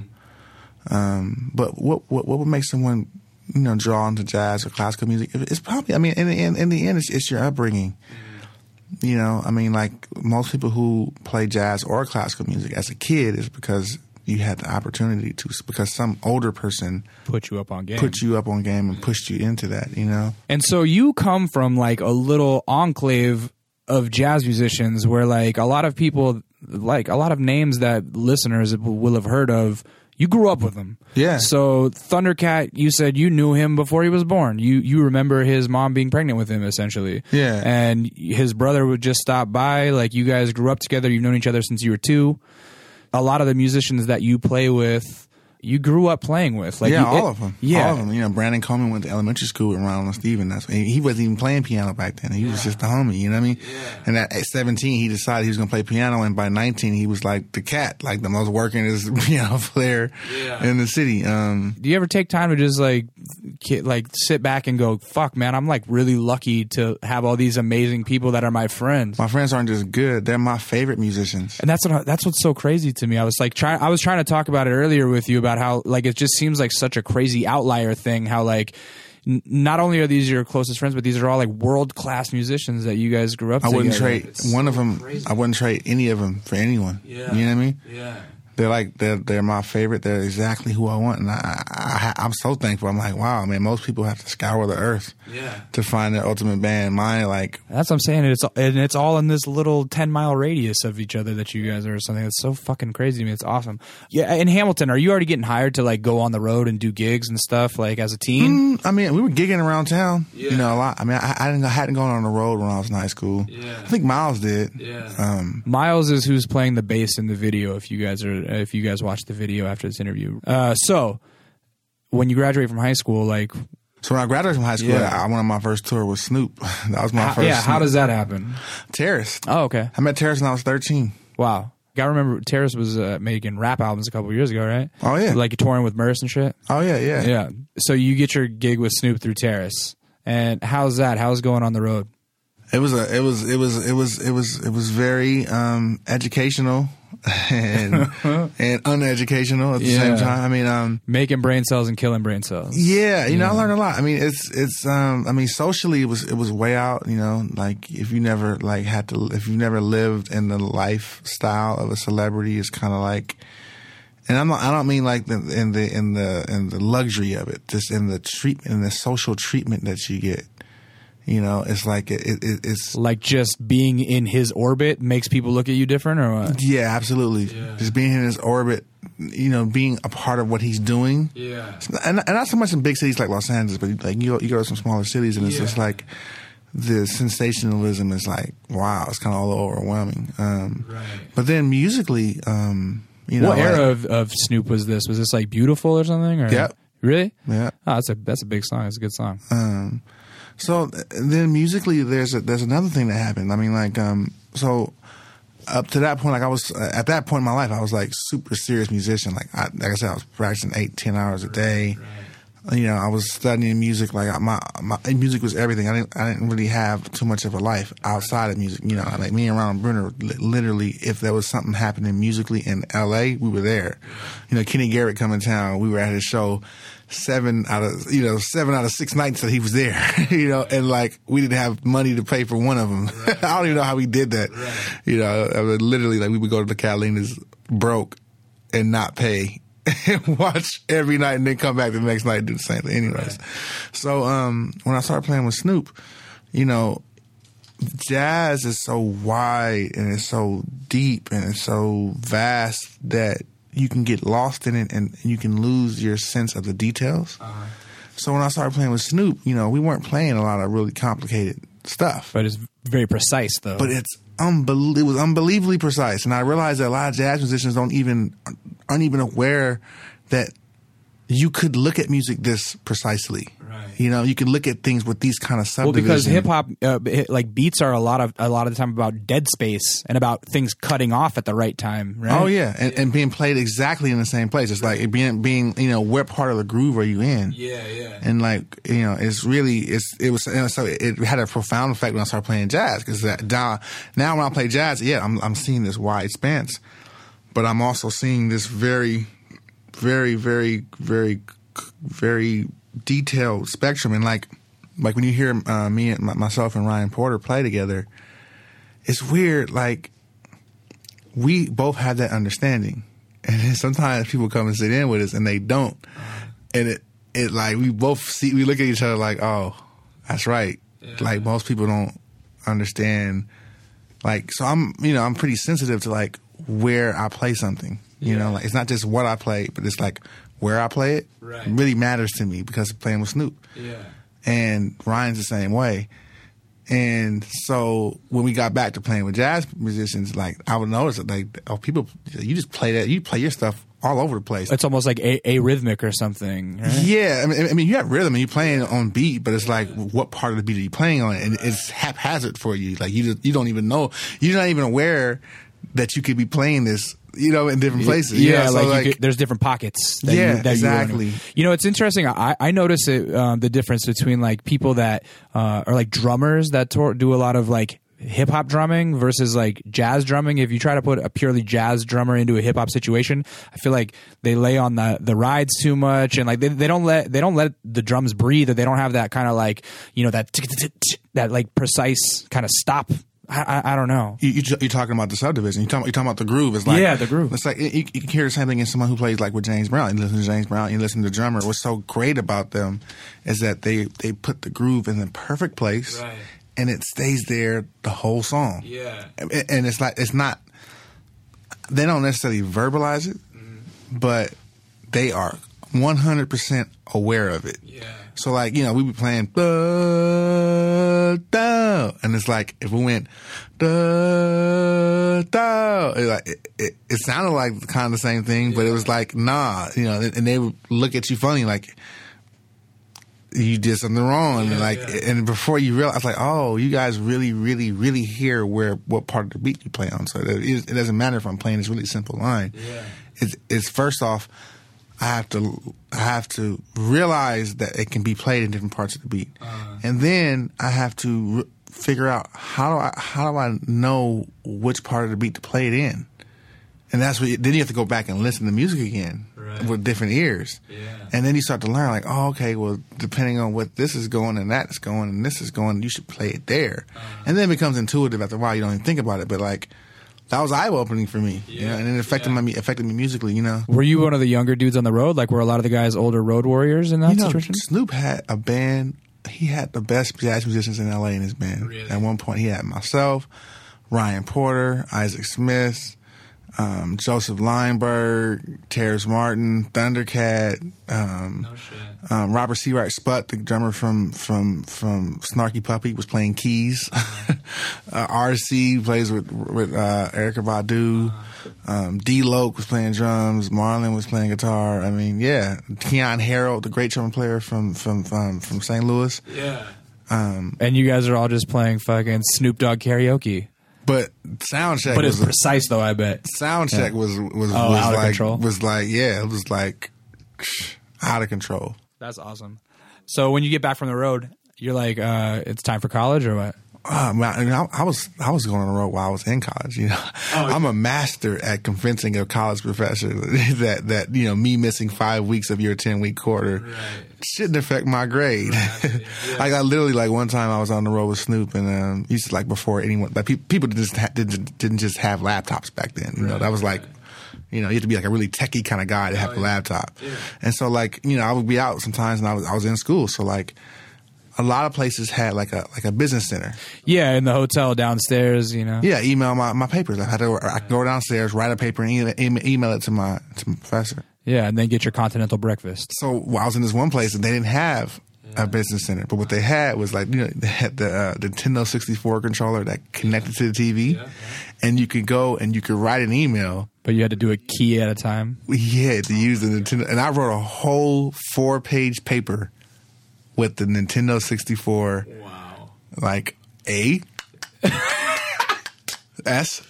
Speaker 2: But what would make someone, you know, drawn to jazz or classical music? It's probably, I mean, in the end, it's your upbringing. You know, I mean, like most people who play jazz or classical music as a kid is because you had the opportunity to, because some older person
Speaker 1: put you up on game
Speaker 2: and pushed you into that, you know.
Speaker 1: And so you come from like a little enclave of jazz musicians where like a lot of people, like a lot of names that listeners will have heard of, you grew up with them.
Speaker 2: Yeah.
Speaker 1: So Thundercat, you said you knew him before he was born. You remember his mom being pregnant with him, essentially.
Speaker 2: Yeah.
Speaker 1: And his brother would just stop by. Like, you guys grew up together. You've known each other since you were 2. A lot of the musicians that you play with, you grew up playing with. Like,
Speaker 2: all of them.
Speaker 1: Yeah.
Speaker 2: All of them. You know, Brandon Coleman went to elementary school with Ronald and Steven. He wasn't even playing piano back then. He was just a homie, you know what I mean? Yeah. And at 17, he decided he was going to play piano, and by 19, he was like the cat, like the most workingest piano player in the city.
Speaker 1: Do you ever take time to just like sit back and go, fuck, man, I'm like really lucky to have all these amazing people that are my friends.
Speaker 2: My friends aren't just good. They're my favorite musicians.
Speaker 1: And that's what's so crazy to me. I was trying to talk about it earlier with you about how like it just seems like such a crazy outlier thing, how like not only are these your closest friends, but these are all like world-class musicians that you guys grew up together.
Speaker 2: I wouldn't trade one of them. Crazy. I wouldn't trade any of them for anyone. Yeah. You know what I mean? Yeah. They're my favorite. They're exactly who I want, and I'm so thankful. I'm like, wow, man. Most people have to scour the earth to find their ultimate band. Mine, like,
Speaker 1: that's what I'm saying. It's all in this little 10-mile radius of each other that you guys are, or something. That's so fucking crazy to me. It's awesome. Yeah. In Hamilton, are you already getting hired to like go on the road and do gigs and stuff like as a teen?
Speaker 2: I mean, we were gigging around town, you know, a lot. I mean, I hadn't gone on the road when I was in high school. Yeah. I think Miles did. Yeah.
Speaker 1: Miles is who's playing the bass in the video. If you guys watch the video after this interview. So when you graduate from high school, like...
Speaker 2: So when I graduated from high school, I went on my first tour with Snoop. That was my first.
Speaker 1: Yeah, how does that happen?
Speaker 2: Terrace.
Speaker 1: Oh, okay.
Speaker 2: I met Terrace when I was 13.
Speaker 1: Wow. I remember Terrace was making rap albums a couple of years ago, right?
Speaker 2: Oh, yeah.
Speaker 1: Like touring with Merce and shit?
Speaker 2: Oh, yeah.
Speaker 1: Yeah. So you get your gig with Snoop through Terrace. And how's that? How's going on the road?
Speaker 2: It was very educational and uneducational at the same time. I mean,
Speaker 1: making brain cells and killing brain cells.
Speaker 2: Yeah, you know, I learned a lot. I mean, it's I mean, socially it was way out. You know, like if you never if you've never lived in the lifestyle of a celebrity, it's kind of like. And I don't mean like in the luxury of it, just in the social treatment that you get. You know, it's like it's
Speaker 1: like just being in his orbit makes people look at you different, or what?
Speaker 2: Yeah, absolutely. Yeah. Just being in his orbit, you know, being a part of what he's doing. Yeah, and not so much in big cities like Los Angeles, but like you go to some smaller cities, and it's just like the sensationalism is like, wow, it's kind of all overwhelming. Right. But then musically, you know,
Speaker 1: what era of Snoop was this? Was this like Beautiful or something? Or?
Speaker 2: Yeah.
Speaker 1: Really?
Speaker 2: Yeah.
Speaker 1: Oh, that's a big song. It's a good song.
Speaker 2: So then musically, there's another thing that happened. I mean, like, so up to that point, like I was at that point in my life, I was like super serious musician. Like I said, I was practicing 8-10 hours a day. Right. You know, I was studying music. Like my music was everything. I didn't really have too much of a life outside of music. You know, like me and Ronald Bruner, literally, if there was something happening musically in L.A., we were there. You know, Kenny Garrett come in town, we were at his show. 7 out of 6 nights that he was there, you know, and like we didn't have money to pay for one of them. Right. I don't even know how we did that. Right. You know, I mean, literally, like we would go to the Catalinas broke and not pay and watch every night and then come back the next night and do the same thing anyways. Right. So when I started playing with Snoop, you know, jazz is so wide and it's so deep and it's so vast that you can get lost in it and you can lose your sense of the details. So when I started playing with Snoop, you know, we weren't playing a lot of really complicated stuff.
Speaker 1: But it's very precise, though.
Speaker 2: But it was unbelievably precise. And I realized that a lot of jazz musicians aren't even aware that you could look at music this precisely. Right. You know, you can look at things with these kind of subdivisions.
Speaker 1: Well, because hip hop, like beats are a lot of the time about dead space and about things cutting off at the right time. Right?
Speaker 2: Oh yeah, and being played exactly in the same place. It's like it being you know, what part of the groove are you in?
Speaker 1: Yeah, yeah.
Speaker 2: And like, you know, it had a profound effect when I started playing jazz, because now when I play jazz, yeah, I'm seeing this wide expanse, but I'm also seeing this very, very, very, very, very detailed spectrum. And like when you hear myself and Ryan Porter play together, it's weird. Like, we both have that understanding, and then sometimes people come and sit in with us and they don't, and it like we look at each other like, oh, that's right. Yeah. Like, most people don't understand. Like, so I'm pretty sensitive to like where I play something. You know, like, it's not just what I play, but it's like where I play it. Right. It really matters to me because of playing with Snoop. Yeah. And Ryan's the same way. And so when we got back to playing with jazz musicians, like, I would notice that, like, people, you just play that, you play your stuff all over the place.
Speaker 1: It's almost like a rhythmic or something, right?
Speaker 2: Yeah. I mean, you have rhythm and you're playing on beat, but it's like, what part of the beat are you playing on? And it's haphazard for you. Like, you don't even know. You're not even aware that you could be playing this, you know, in different places.
Speaker 1: Yeah,
Speaker 2: you know?
Speaker 1: like there's different pockets. That
Speaker 2: exactly.
Speaker 1: You know, it's interesting. I notice the difference between like people that are like drummers that do a lot of like hip hop drumming versus like jazz drumming. If you try to put a purely jazz drummer into a hip hop situation, I feel like they lay on the rides too much, and like they don't let the drums breathe, or they don't have that kind of like, you know, that like precise kind of stop. I don't know.
Speaker 2: You're talking about the subdivision. You're talking about the groove. It's like,
Speaker 1: yeah, the groove.
Speaker 2: It's like you can hear the same thing in someone who plays like with James Brown. You listen to James Brown, you listen to the drummer. What's so great about them is that they put the groove in the perfect place, right, and it stays there the whole song. Yeah, and it's like, it's not. They don't necessarily verbalize it, but they are 100% aware of it. Yeah. So, like, you know, we be playing da, da, and it's like, if we went da, da, it sounded like kind of the same thing, but it was like, nah, you know, and they would look at you funny, like, you did something wrong. And before you realize, like, oh, you guys really, really, really hear what part of the beat you play on. So it doesn't matter if I'm playing this really simple line. Yeah. It's first off, I have to realize that it can be played in different parts of the beat, and then I have to figure out how do I know which part of the beat to play it in, and that's what then you have to go back and listen to music again, right, with different ears, and then you start to learn, like, oh, okay, well, depending on what this is going and that is going and this is going, you should play it there, and then it becomes intuitive after a while. You don't even think about it, but like, that was eye-opening for me, you know, and it affected me musically, you know. Were
Speaker 1: you one of the younger dudes on the road? Like, were a lot of the guys older road warriors in that situation?
Speaker 2: Snoop had a band. He had the best jazz musicians in L.A. in his band. Really? At one point, he had myself, Ryan Porter, Isaac Smith, Joseph Lineberg, Terrence Martin, Thundercat, Robert Seawright Sputt, the drummer from Snarky Puppy, was playing keys. RC plays with Erykah Badu. D-Loc was playing drums. Marlon was playing guitar. I mean, yeah. Keon Harold, the great trumpet player from St. Louis. Yeah.
Speaker 1: And you guys are all just playing fucking Snoop Dogg karaoke.
Speaker 2: But soundcheck,
Speaker 1: but it's precise though. I bet
Speaker 2: soundcheck was
Speaker 1: out of control.
Speaker 2: Was like, yeah, it was like out of control.
Speaker 1: That's awesome. So when you get back from the road, you're like, it's time for college, or what?
Speaker 2: Man, I was going on the road while I was in college. You know, I'm a master at convincing a college professor that you know, me missing 5 weeks of your 10-week quarter shouldn't affect my grade. Right. Yeah. Like, I literally, like, one time I was on the road with Snoop, and used to, like, before anyone, like, people didn't just have laptops back then. You know, that was like, you know, you have to be like a really techie kind of guy to have a laptop. Yeah. And so, like, you know, I would be out sometimes, and I was in school, so like, a lot of places had like a business center.
Speaker 1: Yeah, in the hotel downstairs, you know.
Speaker 2: Yeah, email my papers. I could go downstairs, write a paper, and email it to my professor.
Speaker 1: Yeah, and then get your continental breakfast.
Speaker 2: So I was in this one place and they didn't have a business center, but what they had was like, you know, they had the Nintendo 64 controller that connected to the TV, and you could go and you could write an email.
Speaker 1: But you had to do a key at a time.
Speaker 2: We had to use the Nintendo, and I wrote a whole 4-page paper with the Nintendo 64.
Speaker 1: Wow.
Speaker 2: Like A, S.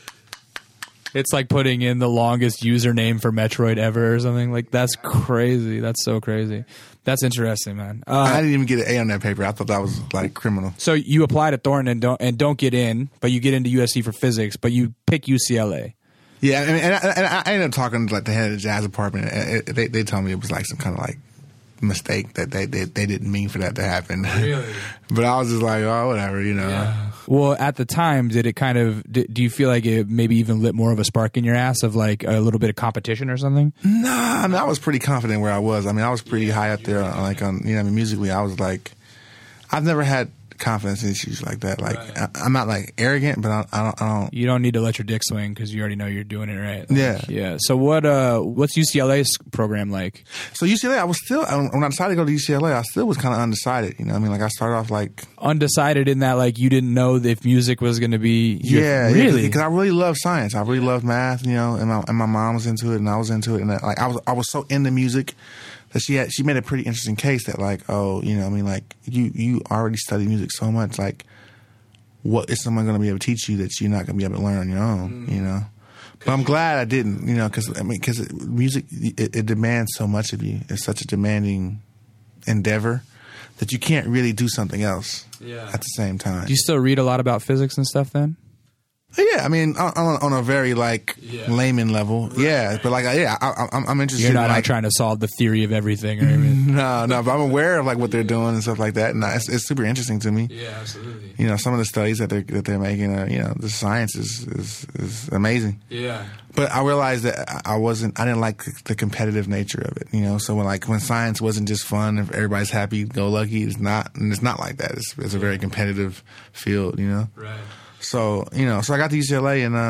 Speaker 1: It's like putting in the longest username for Metroid ever or something. Like, that's crazy. That's so crazy. That's interesting, man.
Speaker 2: I didn't even get an A on that paper. I thought that was like criminal.
Speaker 1: So you apply to Thornton and don't get in, but you get into USC for physics, but you pick UCLA.
Speaker 2: Yeah, and I ended up talking to like the head of the jazz department. They told me it was like some kind of like mistake that they didn't mean for that to happen.
Speaker 1: Really?
Speaker 2: But I was just like, oh, whatever, you know.
Speaker 1: Yeah. Well, at the time, did it kind of? Do you feel like it maybe even lit more of a spark in your ass of like a little bit of competition or something?
Speaker 2: Nah, I mean, I was pretty confident where I was. I mean, I was pretty high up there, like on, you know, I mean, musically, I was like, I've never had confidence issues like that. Like, right. I'm not like arrogant, but I don't. You
Speaker 1: don't need to let your dick swing because you already know you're doing it right. Like,
Speaker 2: yeah,
Speaker 1: yeah. So what's UCLA's program like?
Speaker 2: So UCLA, I was still, when I decided to go to UCLA, I still was kind of undecided. You know, what I mean, like I started off like
Speaker 1: undecided in that like you didn't know if music was going to be.
Speaker 2: Really, because I really love science. I really love math. You know, and my mom was into it, and I was into it, and like I was so into music that she made a pretty interesting case that like, oh, you know, I mean, like you already study music so much, like what is someone going to be able to teach you that you're not going to be able to learn on your own, you know? But I'm glad I didn't, you know, because music it demands so much of you. It's such a demanding endeavor that you can't really do something else at the same time.
Speaker 1: Do you still read a lot about physics and stuff then?
Speaker 2: Yeah, I mean, on a very like layman level, but like, I'm interested.
Speaker 1: You're not
Speaker 2: in, like,
Speaker 1: trying to solve the theory of everything or anything.
Speaker 2: No, but I'm aware of like what they're doing and stuff like that, and it's super interesting to me.
Speaker 1: Yeah, absolutely.
Speaker 2: You know, some of the studies that they're making, you know, the science is amazing.
Speaker 1: Yeah.
Speaker 2: But I realized that I didn't like the competitive nature of it. You know, so when science wasn't just fun, if everybody's happy, go lucky, it's not like that. It's a very competitive field. You know. Right. So, you know, so I got to UCLA and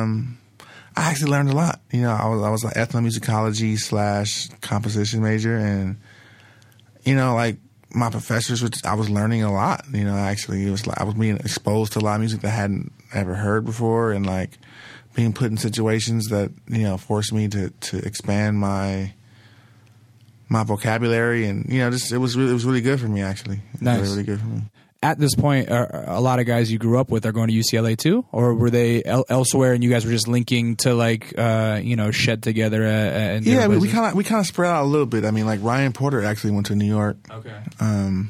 Speaker 2: I actually learned a lot. You know, I was like ethnomusicology / composition major, and you know, like my professors, I was learning a lot. You know, actually, it was like I was being exposed to a lot of music that I hadn't ever heard before, and like being put in situations that, you know, forced me to expand my vocabulary, and you know, it was really good for me actually.
Speaker 1: Nice.
Speaker 2: Really good for me.
Speaker 1: At this point, a lot of guys you grew up with are going to UCLA too, or were they elsewhere and you guys were just linking to like, you know, shed together?
Speaker 2: Yeah, we kind of spread out a little bit. I mean, like Ryan Porter actually went to New York.
Speaker 1: Okay.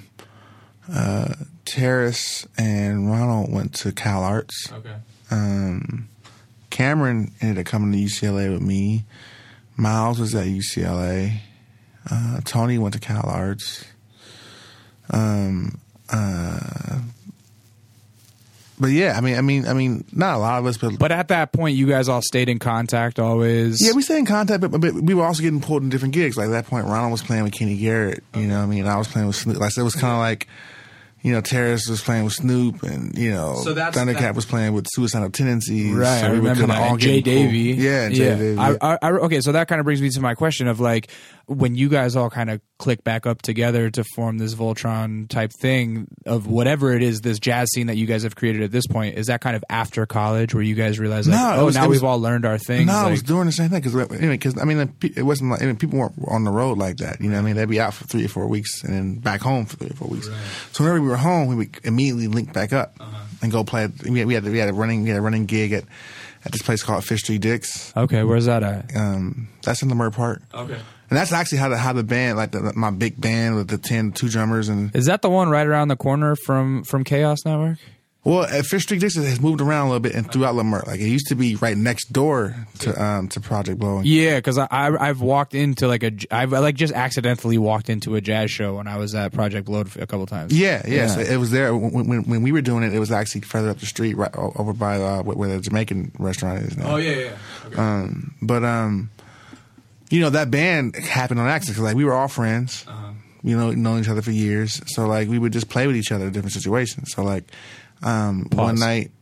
Speaker 2: Terrace and Ronald went to Cal Arts.
Speaker 1: Okay.
Speaker 2: Cameron ended up coming to UCLA with me. Miles was at UCLA. Tony went to Cal Arts. But yeah, I mean, not a lot of us,
Speaker 1: but at that point, you guys all stayed in contact always.
Speaker 2: Yeah, we stayed in contact, but we were also getting pulled in different gigs. Like at that point, Ronald was playing with Kenny Garrett, you know what I mean? And I was playing with Snoop. Like, so it was kind of like, you know, Terrace was playing with Snoop, and you know, Thundercat was playing with Suicidal Tendencies.
Speaker 1: Right,
Speaker 2: so
Speaker 1: I remember that. And Jay Davey.
Speaker 2: Yeah, and Jay Davey.
Speaker 1: Okay, so that kind of brings me to my question of like, when you guys all kind of click back up together to form this Voltron type thing of whatever it is, this jazz scene that you guys have created at this point, is that kind of after college where you guys realize like, we've all learned our things?
Speaker 2: No,
Speaker 1: like,
Speaker 2: I was doing the same thing because I mean, it wasn't like, I mean, people weren't on the road like that. You know what I mean? They'd be out for 3 or 4 weeks and then back home for 3 or 4 weeks. Right. So whenever we were home, we would immediately link back up and go play. We had a running gig at this place called Fish Street Dicks.
Speaker 1: Okay, where's that at?
Speaker 2: That's in Leimert Park. Okay. And that's actually how the band, like my big band with the 2 drummers, and
Speaker 1: is that the one right around the corner from Chaos Network?
Speaker 2: Well, Fish Street Dixon has moved around a little bit and throughout Leimert. Like it used to be right next door to Project Blowing.
Speaker 1: Yeah, because I've walked into I've just accidentally walked into a jazz show when I was at Project Blow a couple times.
Speaker 2: Yeah. So it was there when we were doing it. It was actually further up the street, right over by where the Jamaican restaurant is now.
Speaker 1: Oh yeah. Okay.
Speaker 2: You know, that band happened on accident because like we were all friends. known each other for years. So like we would just play with each other in different situations. So like one night.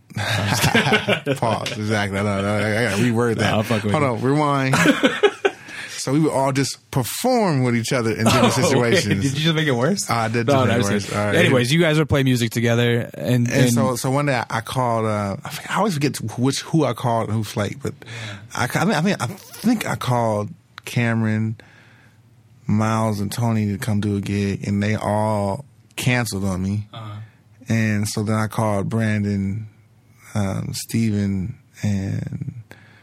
Speaker 2: Pause. Exactly. I gotta reword that. Hold on. Rewind. So we would all just perform with each other in different situations.
Speaker 1: Wait, did you just make it worse?
Speaker 2: I did. Make it worse. All right.
Speaker 1: Anyways, you guys would play music together, and
Speaker 2: so one day I called. I always forget who I called and who flaked, but I think I called Cameron, Miles, and Tony to come do a gig, and they all canceled on me. And so then I called Brandon, Steven, and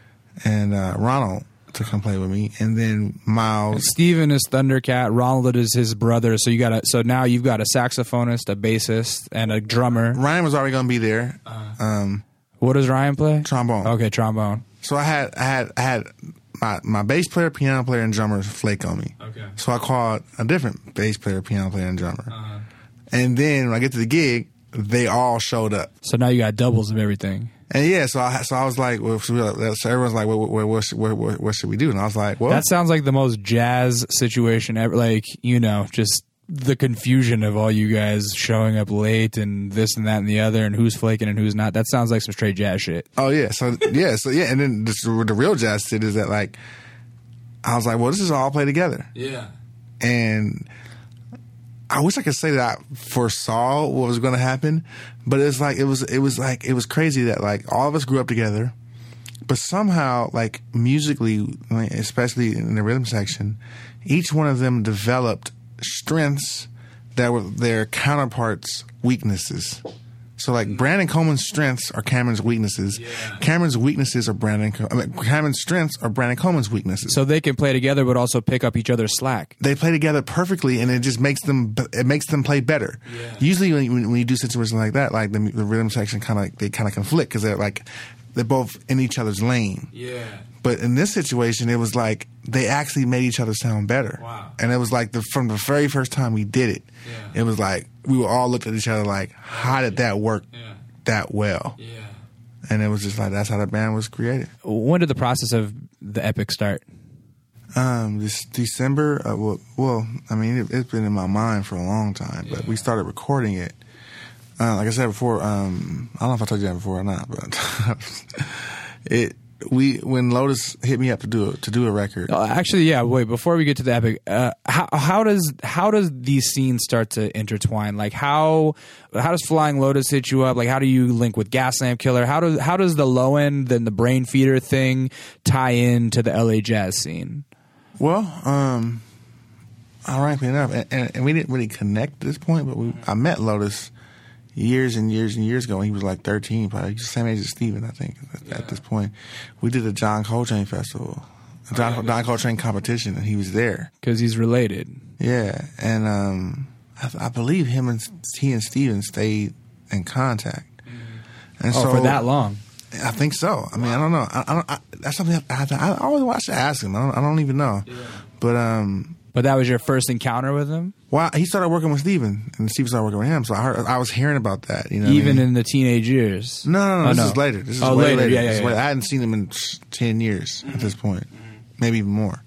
Speaker 2: Ronald to come play with me, and then Miles.
Speaker 1: Steven is Thundercat. Ronald is his brother. So now you've got a saxophonist, a bassist, and a drummer.
Speaker 2: Ryan was already going to be there.
Speaker 1: What does Ryan play?
Speaker 2: Trombone.
Speaker 1: Okay, trombone.
Speaker 2: So I had my bass player, piano player, and drummer flake on me.
Speaker 1: Okay.
Speaker 2: So I called a different bass player, piano player, and drummer. And then when I get to the gig, they all showed up.
Speaker 1: So now you got doubles of everything.
Speaker 2: And yeah, so I was like, well, so everyone's like, what should we do? And I was like, well,
Speaker 1: that sounds like the most jazz situation ever. Like, just the confusion of all you guys showing up late and this and that and the other, and who's flaking and who's not. That sounds like some straight jazz shit.
Speaker 2: Oh yeah, so yeah, and then the real jazz shit is that like, I was like, well, this is all play together.
Speaker 1: Yeah,
Speaker 2: and I wish I could say that I foresaw what was going to happen, but it's like it was crazy that like all of us grew up together, but somehow like musically, especially in the rhythm section, each one of them developed strengths that were their counterparts' weaknesses. So like Brandon Coleman's strengths are Cameron's weaknesses. Yeah. Cameron's weaknesses are Cameron's strengths are Brandon Coleman's weaknesses.
Speaker 1: So they can play together, but also pick up each other's slack.
Speaker 2: They play together perfectly, and it just makes them play better. Yeah. Usually, when you do situations like that, like the rhythm section kind of conflict because they're both in each other's lane.
Speaker 1: Yeah.
Speaker 2: But in this situation, it was like they actually made each other sound better.
Speaker 1: Wow.
Speaker 2: And it was like from the very first time we did it, it was like we were all looked at each other like, how did that work that well? Yeah. And it was just like that's how the band was created.
Speaker 1: When did the process of the Epic start?
Speaker 2: This December. Well, I mean, it's been in my mind for a long time, but we started recording it. Like I said before, I don't know if I told you that before or not, but when Lotus hit me up to do a record.
Speaker 1: Actually, yeah. Wait, before we get to the Epic, how does these scenes start to intertwine? Like how does Flying Lotus hit you up? Like how do you link with Gaslamp Killer? How does the Low End and the Brain Feeder thing tie into the LA jazz scene?
Speaker 2: Well, ironically enough, and we didn't really connect at this point, but I met Lotus years and years and years ago when he was like 13, probably. He's the same age as Steven, I think, at this point. We did a John Coltrane festival, John Coltrane competition, and he was there.
Speaker 1: Because he's related.
Speaker 2: Yeah, and I believe he and Steven stayed in contact. And so,
Speaker 1: for that long?
Speaker 2: I think so. I mean, I don't know. I that's something I always watch to ask him. I don't even know. Yeah.
Speaker 1: But that was your first encounter with him?
Speaker 2: Well, he started working with Steven, and Steven started working with him. So I was hearing about that.
Speaker 1: Even in the teenage years?
Speaker 2: No. This is later. This is way later.
Speaker 1: Yeah.
Speaker 2: I hadn't seen him in 10 years at this point, maybe even more.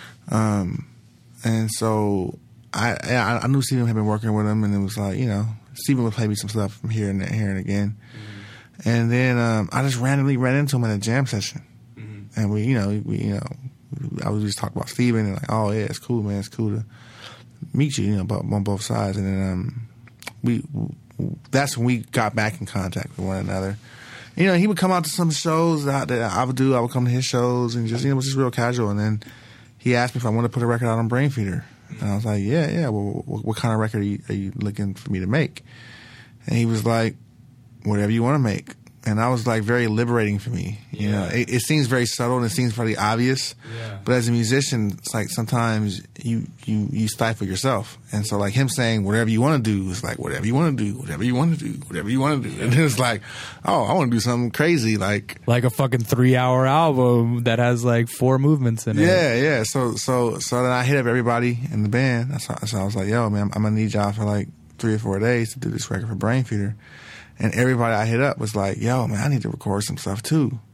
Speaker 2: And so I knew Steven had been working with him, and it was like, Steven would play me some stuff from here and again. And then I just randomly ran into him at a jam session, and we I was just talking about Steven and like, oh yeah, it's cool, man. It's cool to meet you, on both sides. And then that's when we got back in contact with one another. He would come out to some shows that I would do. I would come to his shows and just, it was just real casual. And then he asked me if I wanted to put a record out on Brain Feeder. And I was like, yeah. Well, what kind of record are you looking for me to make? And he was like, whatever you want to make. And that was like very liberating for me. It seems very subtle and it seems very obvious. Yeah. But as a musician, it's like sometimes you stifle yourself. And so like him saying whatever you want to do is like whatever you want to do, whatever you want to do, whatever you want to do. And it was like, oh, I want to do something crazy like
Speaker 1: a fucking 3-hour album that has like 4 movements in it.
Speaker 2: Yeah. So then I hit up everybody in the band. So I was like, yo, man, I'm gonna need y'all for like 3 or 4 days to do this record for Brain Feeder. And everybody I hit up was like, yo, man, I need to record some stuff too.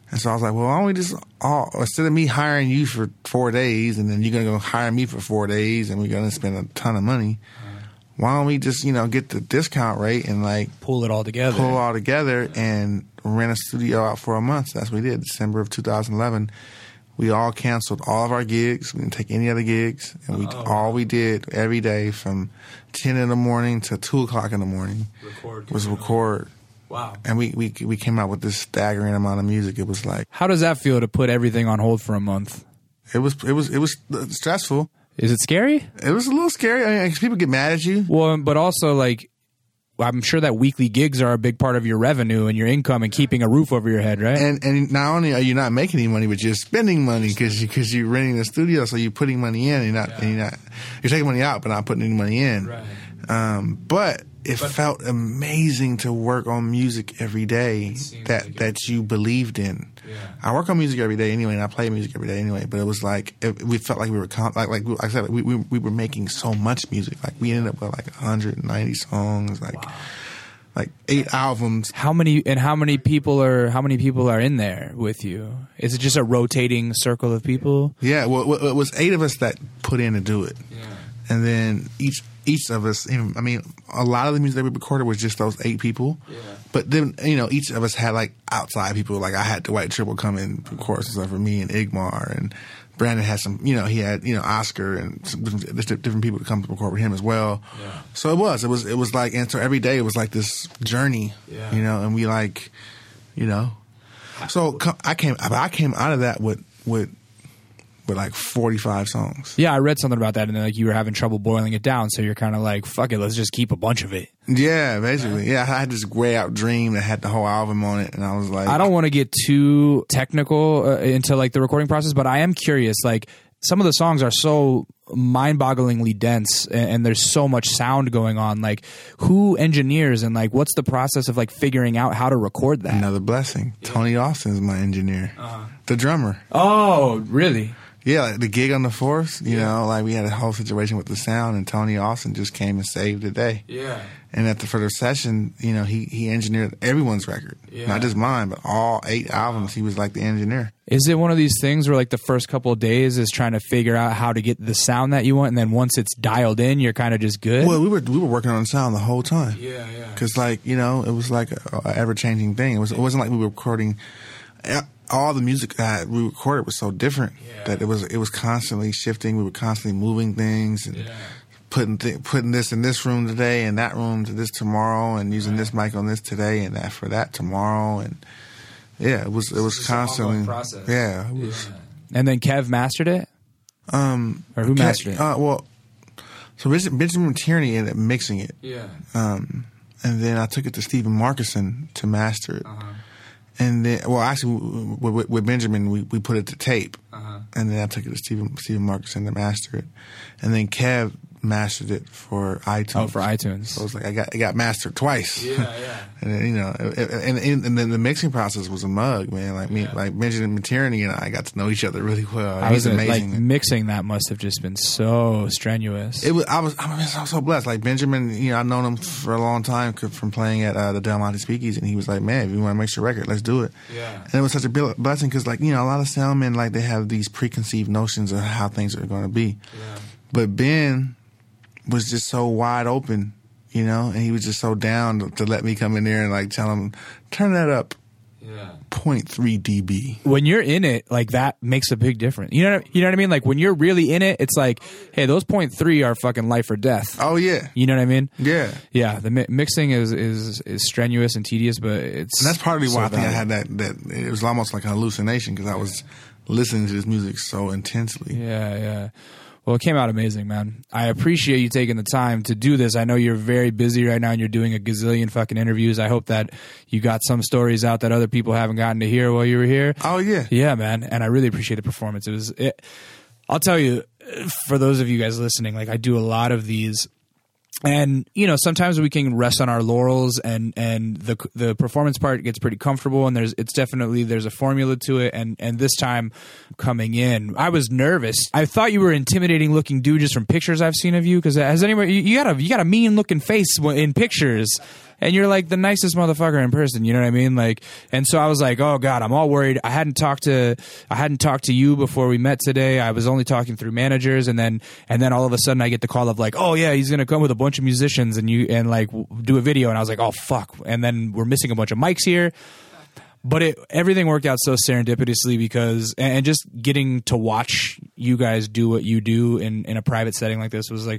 Speaker 2: And so I was like, well, why don't we just instead of me hiring you for 4 days and then you're going to go hire me for 4 days and we're going to spend a ton of money, why don't we just, get the discount rate and like
Speaker 1: pull it all together
Speaker 2: and rent a studio out for a month. So that's what we did. December of 2011. We all canceled all of our gigs. We didn't take any other gigs. And all we did every day from 10 in the morning to 2 o'clock in the morning was record.
Speaker 1: Wow.
Speaker 2: And we came out with this staggering amount of music. It was like,
Speaker 1: how does that feel to put everything on hold for a month?
Speaker 2: It was stressful.
Speaker 1: Is it scary?
Speaker 2: It was a little scary. I mean, 'cause people get mad at you.
Speaker 1: Well, but also like, I'm sure that weekly gigs are a big part of your revenue and your income and keeping a roof over your head, right?
Speaker 2: And not only are you not making any money, but you're spending money because you're renting the studio, so you're putting money in, and you're taking money out, but not putting any money in.
Speaker 1: Right.
Speaker 2: But it felt amazing to work on music every day that you believed in. Yeah. I work on music every day anyway, and I play music every day anyway. But it was like we felt like we were like I said, we were making so much music. Like we ended up with like 190 songs, like 8 albums.
Speaker 1: How many people are in there with you? Is it just a rotating circle of people?
Speaker 2: Yeah, well, it was 8 of us that put in to do it. Yeah. And then each of us, I mean, a lot of the music that we recorded was just those 8 people. Yeah. But then, each of us had like outside people. Like I had Dwight Triple come in, of course, for me and Igmar, and Brandon had some, he had, Oscar and some different people to come to record with him as well. Yeah. So it was like, and so every day it was like this journey, and we like, so I came out of that with like 45 songs.
Speaker 1: Yeah, I read something about that, and then like you were having trouble boiling it down, so you're kind of like, fuck it, let's just keep a bunch of it.
Speaker 2: Yeah, basically. Yeah, I had this way out dream that had the whole album on it, and I was like,
Speaker 1: I don't want to get too technical into like the recording process, but I am curious. Like some of the songs are so mind-bogglingly dense, and there's so much sound going on. Like, who engineers, and like, what's the process of like figuring out how to record that?
Speaker 2: Another blessing. Yeah. Tony Austin is my engineer, the drummer.
Speaker 1: Oh, really?
Speaker 2: Yeah, like the gig on the 4th, you know, like we had a whole situation with the sound, and Tony Austin just came and saved the day. Yeah. And for the session, he engineered everyone's record. Yeah. Not just mine, but all 8 albums. He was like the engineer.
Speaker 1: Is it one of these things where like the first couple of days is trying to figure out how to get the sound that you want, and then once it's dialed in, you're kind of just good?
Speaker 2: Well, we were working on the sound the whole time. Yeah, yeah. Because it was like an ever-changing thing. It wasn't like we were recording... All the music that we recorded was so different that it was constantly shifting. We were constantly moving things and putting this in this room today and that room to this tomorrow, and using this mic on this today and that for that tomorrow, and it was constantly
Speaker 1: process.
Speaker 2: Yeah, it was.
Speaker 1: And then Kev mastered it, or who mastered it?
Speaker 2: So Benjamin Tierney ended up mixing it. Yeah. And then I took it to Stephen Markison to master it. And then, actually, with Benjamin, we put it to tape, and then I took it to Stephen Markison to master it, and then Kev mastered it for iTunes.
Speaker 1: Oh, for iTunes.
Speaker 2: So it was like it got mastered twice. Yeah, yeah. And then, and then the mixing process was a mug, man. Like Benjamin Tierney and I got to know each other really well. He's amazing.
Speaker 1: Like mixing that must have just been so strenuous.
Speaker 2: It was. I was so blessed. Like Benjamin, I've known him for a long time from playing at the Del Monte Speakeasy, and he was like, "Man, if you want to mix your record, let's do it." Yeah. And it was such a blessing because, a lot of soundmen they have these preconceived notions of how things are going to be. Yeah. But Ben was just so wide open, and he was just so down to let me come in there and tell him, turn that up 0.3 dB.
Speaker 1: When you're in it, that makes a big difference. You know what I mean? Like when you're really in it, it's like, hey, those 0.3 are fucking life or death.
Speaker 2: Oh yeah.
Speaker 1: You know what I mean?
Speaker 2: Yeah.
Speaker 1: Yeah. The mixing is strenuous and tedious, but and
Speaker 2: that's partly why I think I had that it was almost like a hallucination because I was listening to this music so intensely.
Speaker 1: Yeah, yeah. Well, it came out amazing, man. I appreciate you taking the time to do this. I know you're very busy right now and you're doing a gazillion fucking interviews. I hope that you got some stories out that other people haven't gotten to hear while you were here.
Speaker 2: Oh, yeah.
Speaker 1: Yeah, man. And I really appreciate the performance. I'll tell you, for those of you guys listening, I do a lot of these. And, sometimes we can rest on our laurels and the performance part gets pretty comfortable, and there's a formula to it. And this time coming in, I was nervous. I thought you were an intimidating looking dude just from pictures I've seen of you. Cause you got a mean looking face in pictures. and you're like the nicest motherfucker in person. You know what I mean? Like, and so I was like, oh God, I'm all worried. I hadn't talked to you before we met today. I was only talking through managers, and then all of a sudden I get the call of like, oh yeah, he's gonna come with a bunch of musicians and like do a video, and I was like, oh fuck, and then we're missing a bunch of mics here. But everything worked out so serendipitously because, and just getting to watch you guys do what you do in a private setting like this was like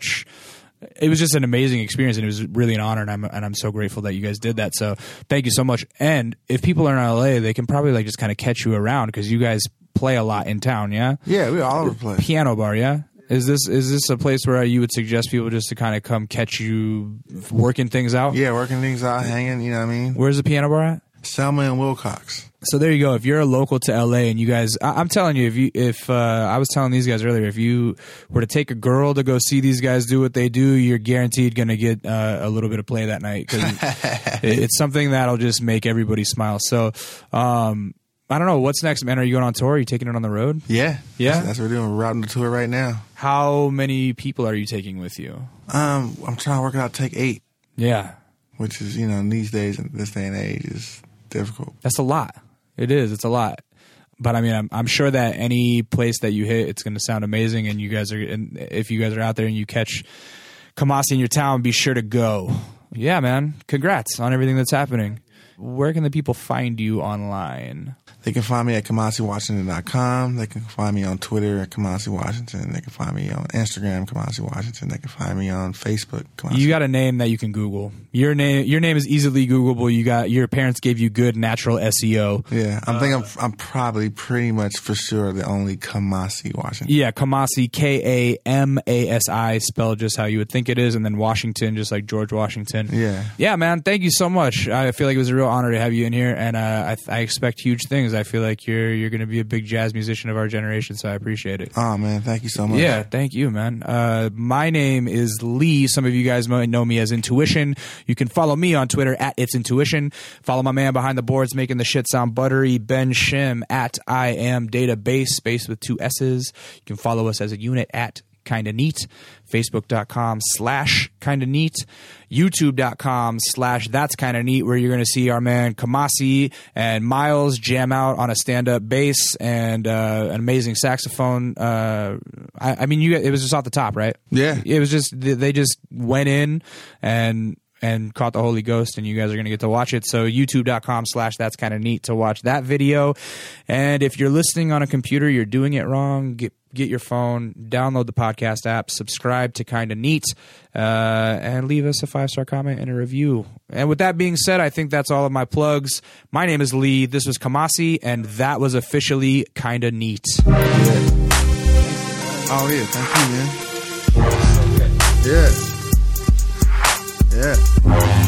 Speaker 1: it was just an amazing experience, and it was really an honor, and I'm so grateful that you guys did that. So thank you so much. And if people are in LA, they can probably like just kind of catch you around because you guys play a lot in town, yeah?
Speaker 2: Yeah, we're all over the place.
Speaker 1: Piano bar, yeah? Is this a place where you would suggest people just to kind of come catch you working things out?
Speaker 2: Yeah, working things out, hanging, you know what I mean?
Speaker 1: Where's the piano bar at?
Speaker 2: Selma and Wilcox.
Speaker 1: So there you go. If you're a local to LA and you guys, I'm telling you, if I was telling these guys earlier, if you were to take a girl to go see these guys do what they do, you're guaranteed going to get a little bit of play that night because it's something that'll just make everybody smile. So, I don't know. What's next, man? Are you going on tour? Are you taking it on the road?
Speaker 2: Yeah.
Speaker 1: Yeah?
Speaker 2: That's what we're doing. We're routing the tour right now.
Speaker 1: How many people are you taking with you?
Speaker 2: I'm trying to work it out, take 8.
Speaker 1: Yeah.
Speaker 2: Which is, you know, these days, in this day and age, is difficult.
Speaker 1: That's a lot. It is. It's a lot. But I mean, I'm sure that any place that you hit, it's going to sound amazing. And if you guys are out there and you catch Kamasi in your town, be sure to go. Yeah, man. Congrats on everything that's happening. Where can the people find you online?
Speaker 2: They can find me at KamasiWashington.com. They can find me on Twitter at Kamasi Washington. They can find me on Instagram, Kamasi Washington. They can find me on Facebook, Kamasi.
Speaker 1: You got a name that you can Google. Your name is easily Googleable. Your parents gave you good natural SEO.
Speaker 2: Yeah, I'm probably pretty much for sure the only Kamasi Washington.
Speaker 1: Yeah, Kamasi, Kamasi, spelled just how you would think it is, and then Washington, just like George Washington.
Speaker 2: Yeah.
Speaker 1: Yeah, man. Thank you so much. I feel like it was a real honor to have you in here, and I expect huge things. I feel like you're going to be a big jazz musician of our generation, so I appreciate it.
Speaker 2: Oh, man. Thank you so much.
Speaker 1: Yeah, thank you, man. My name is Lee. Some of you guys might know me as Intuition. You can follow me on Twitter at It's Intuition. Follow my man behind the boards making the shit sound buttery, Ben Shim, at I Am Database, space with 2 S's. You can follow us as a unit at Kinda Neat, Facebook.com/Kinda Neat, YouTube.com/That's Kinda Neat, where you're going to see our man Kamasi and Miles jam out on a stand-up bass and an amazing saxophone. I mean, it was just off the top, right?
Speaker 2: Yeah.
Speaker 1: It was just, they just went in and caught the Holy Ghost, and you guys are going to get to watch it. So youtube.com/That's Kinda Neat to watch that video. And if you're listening on a computer, you're doing it wrong, get your phone, download the podcast app, subscribe to Kinda Neat, and leave us a 5-star comment and a review. And with that being said, I think that's all of my plugs. My name is Lee. This was Kamasi, and that was officially Kinda Neat.
Speaker 2: Yeah. Oh, yeah. Thank you, man. Yeah. Yeah.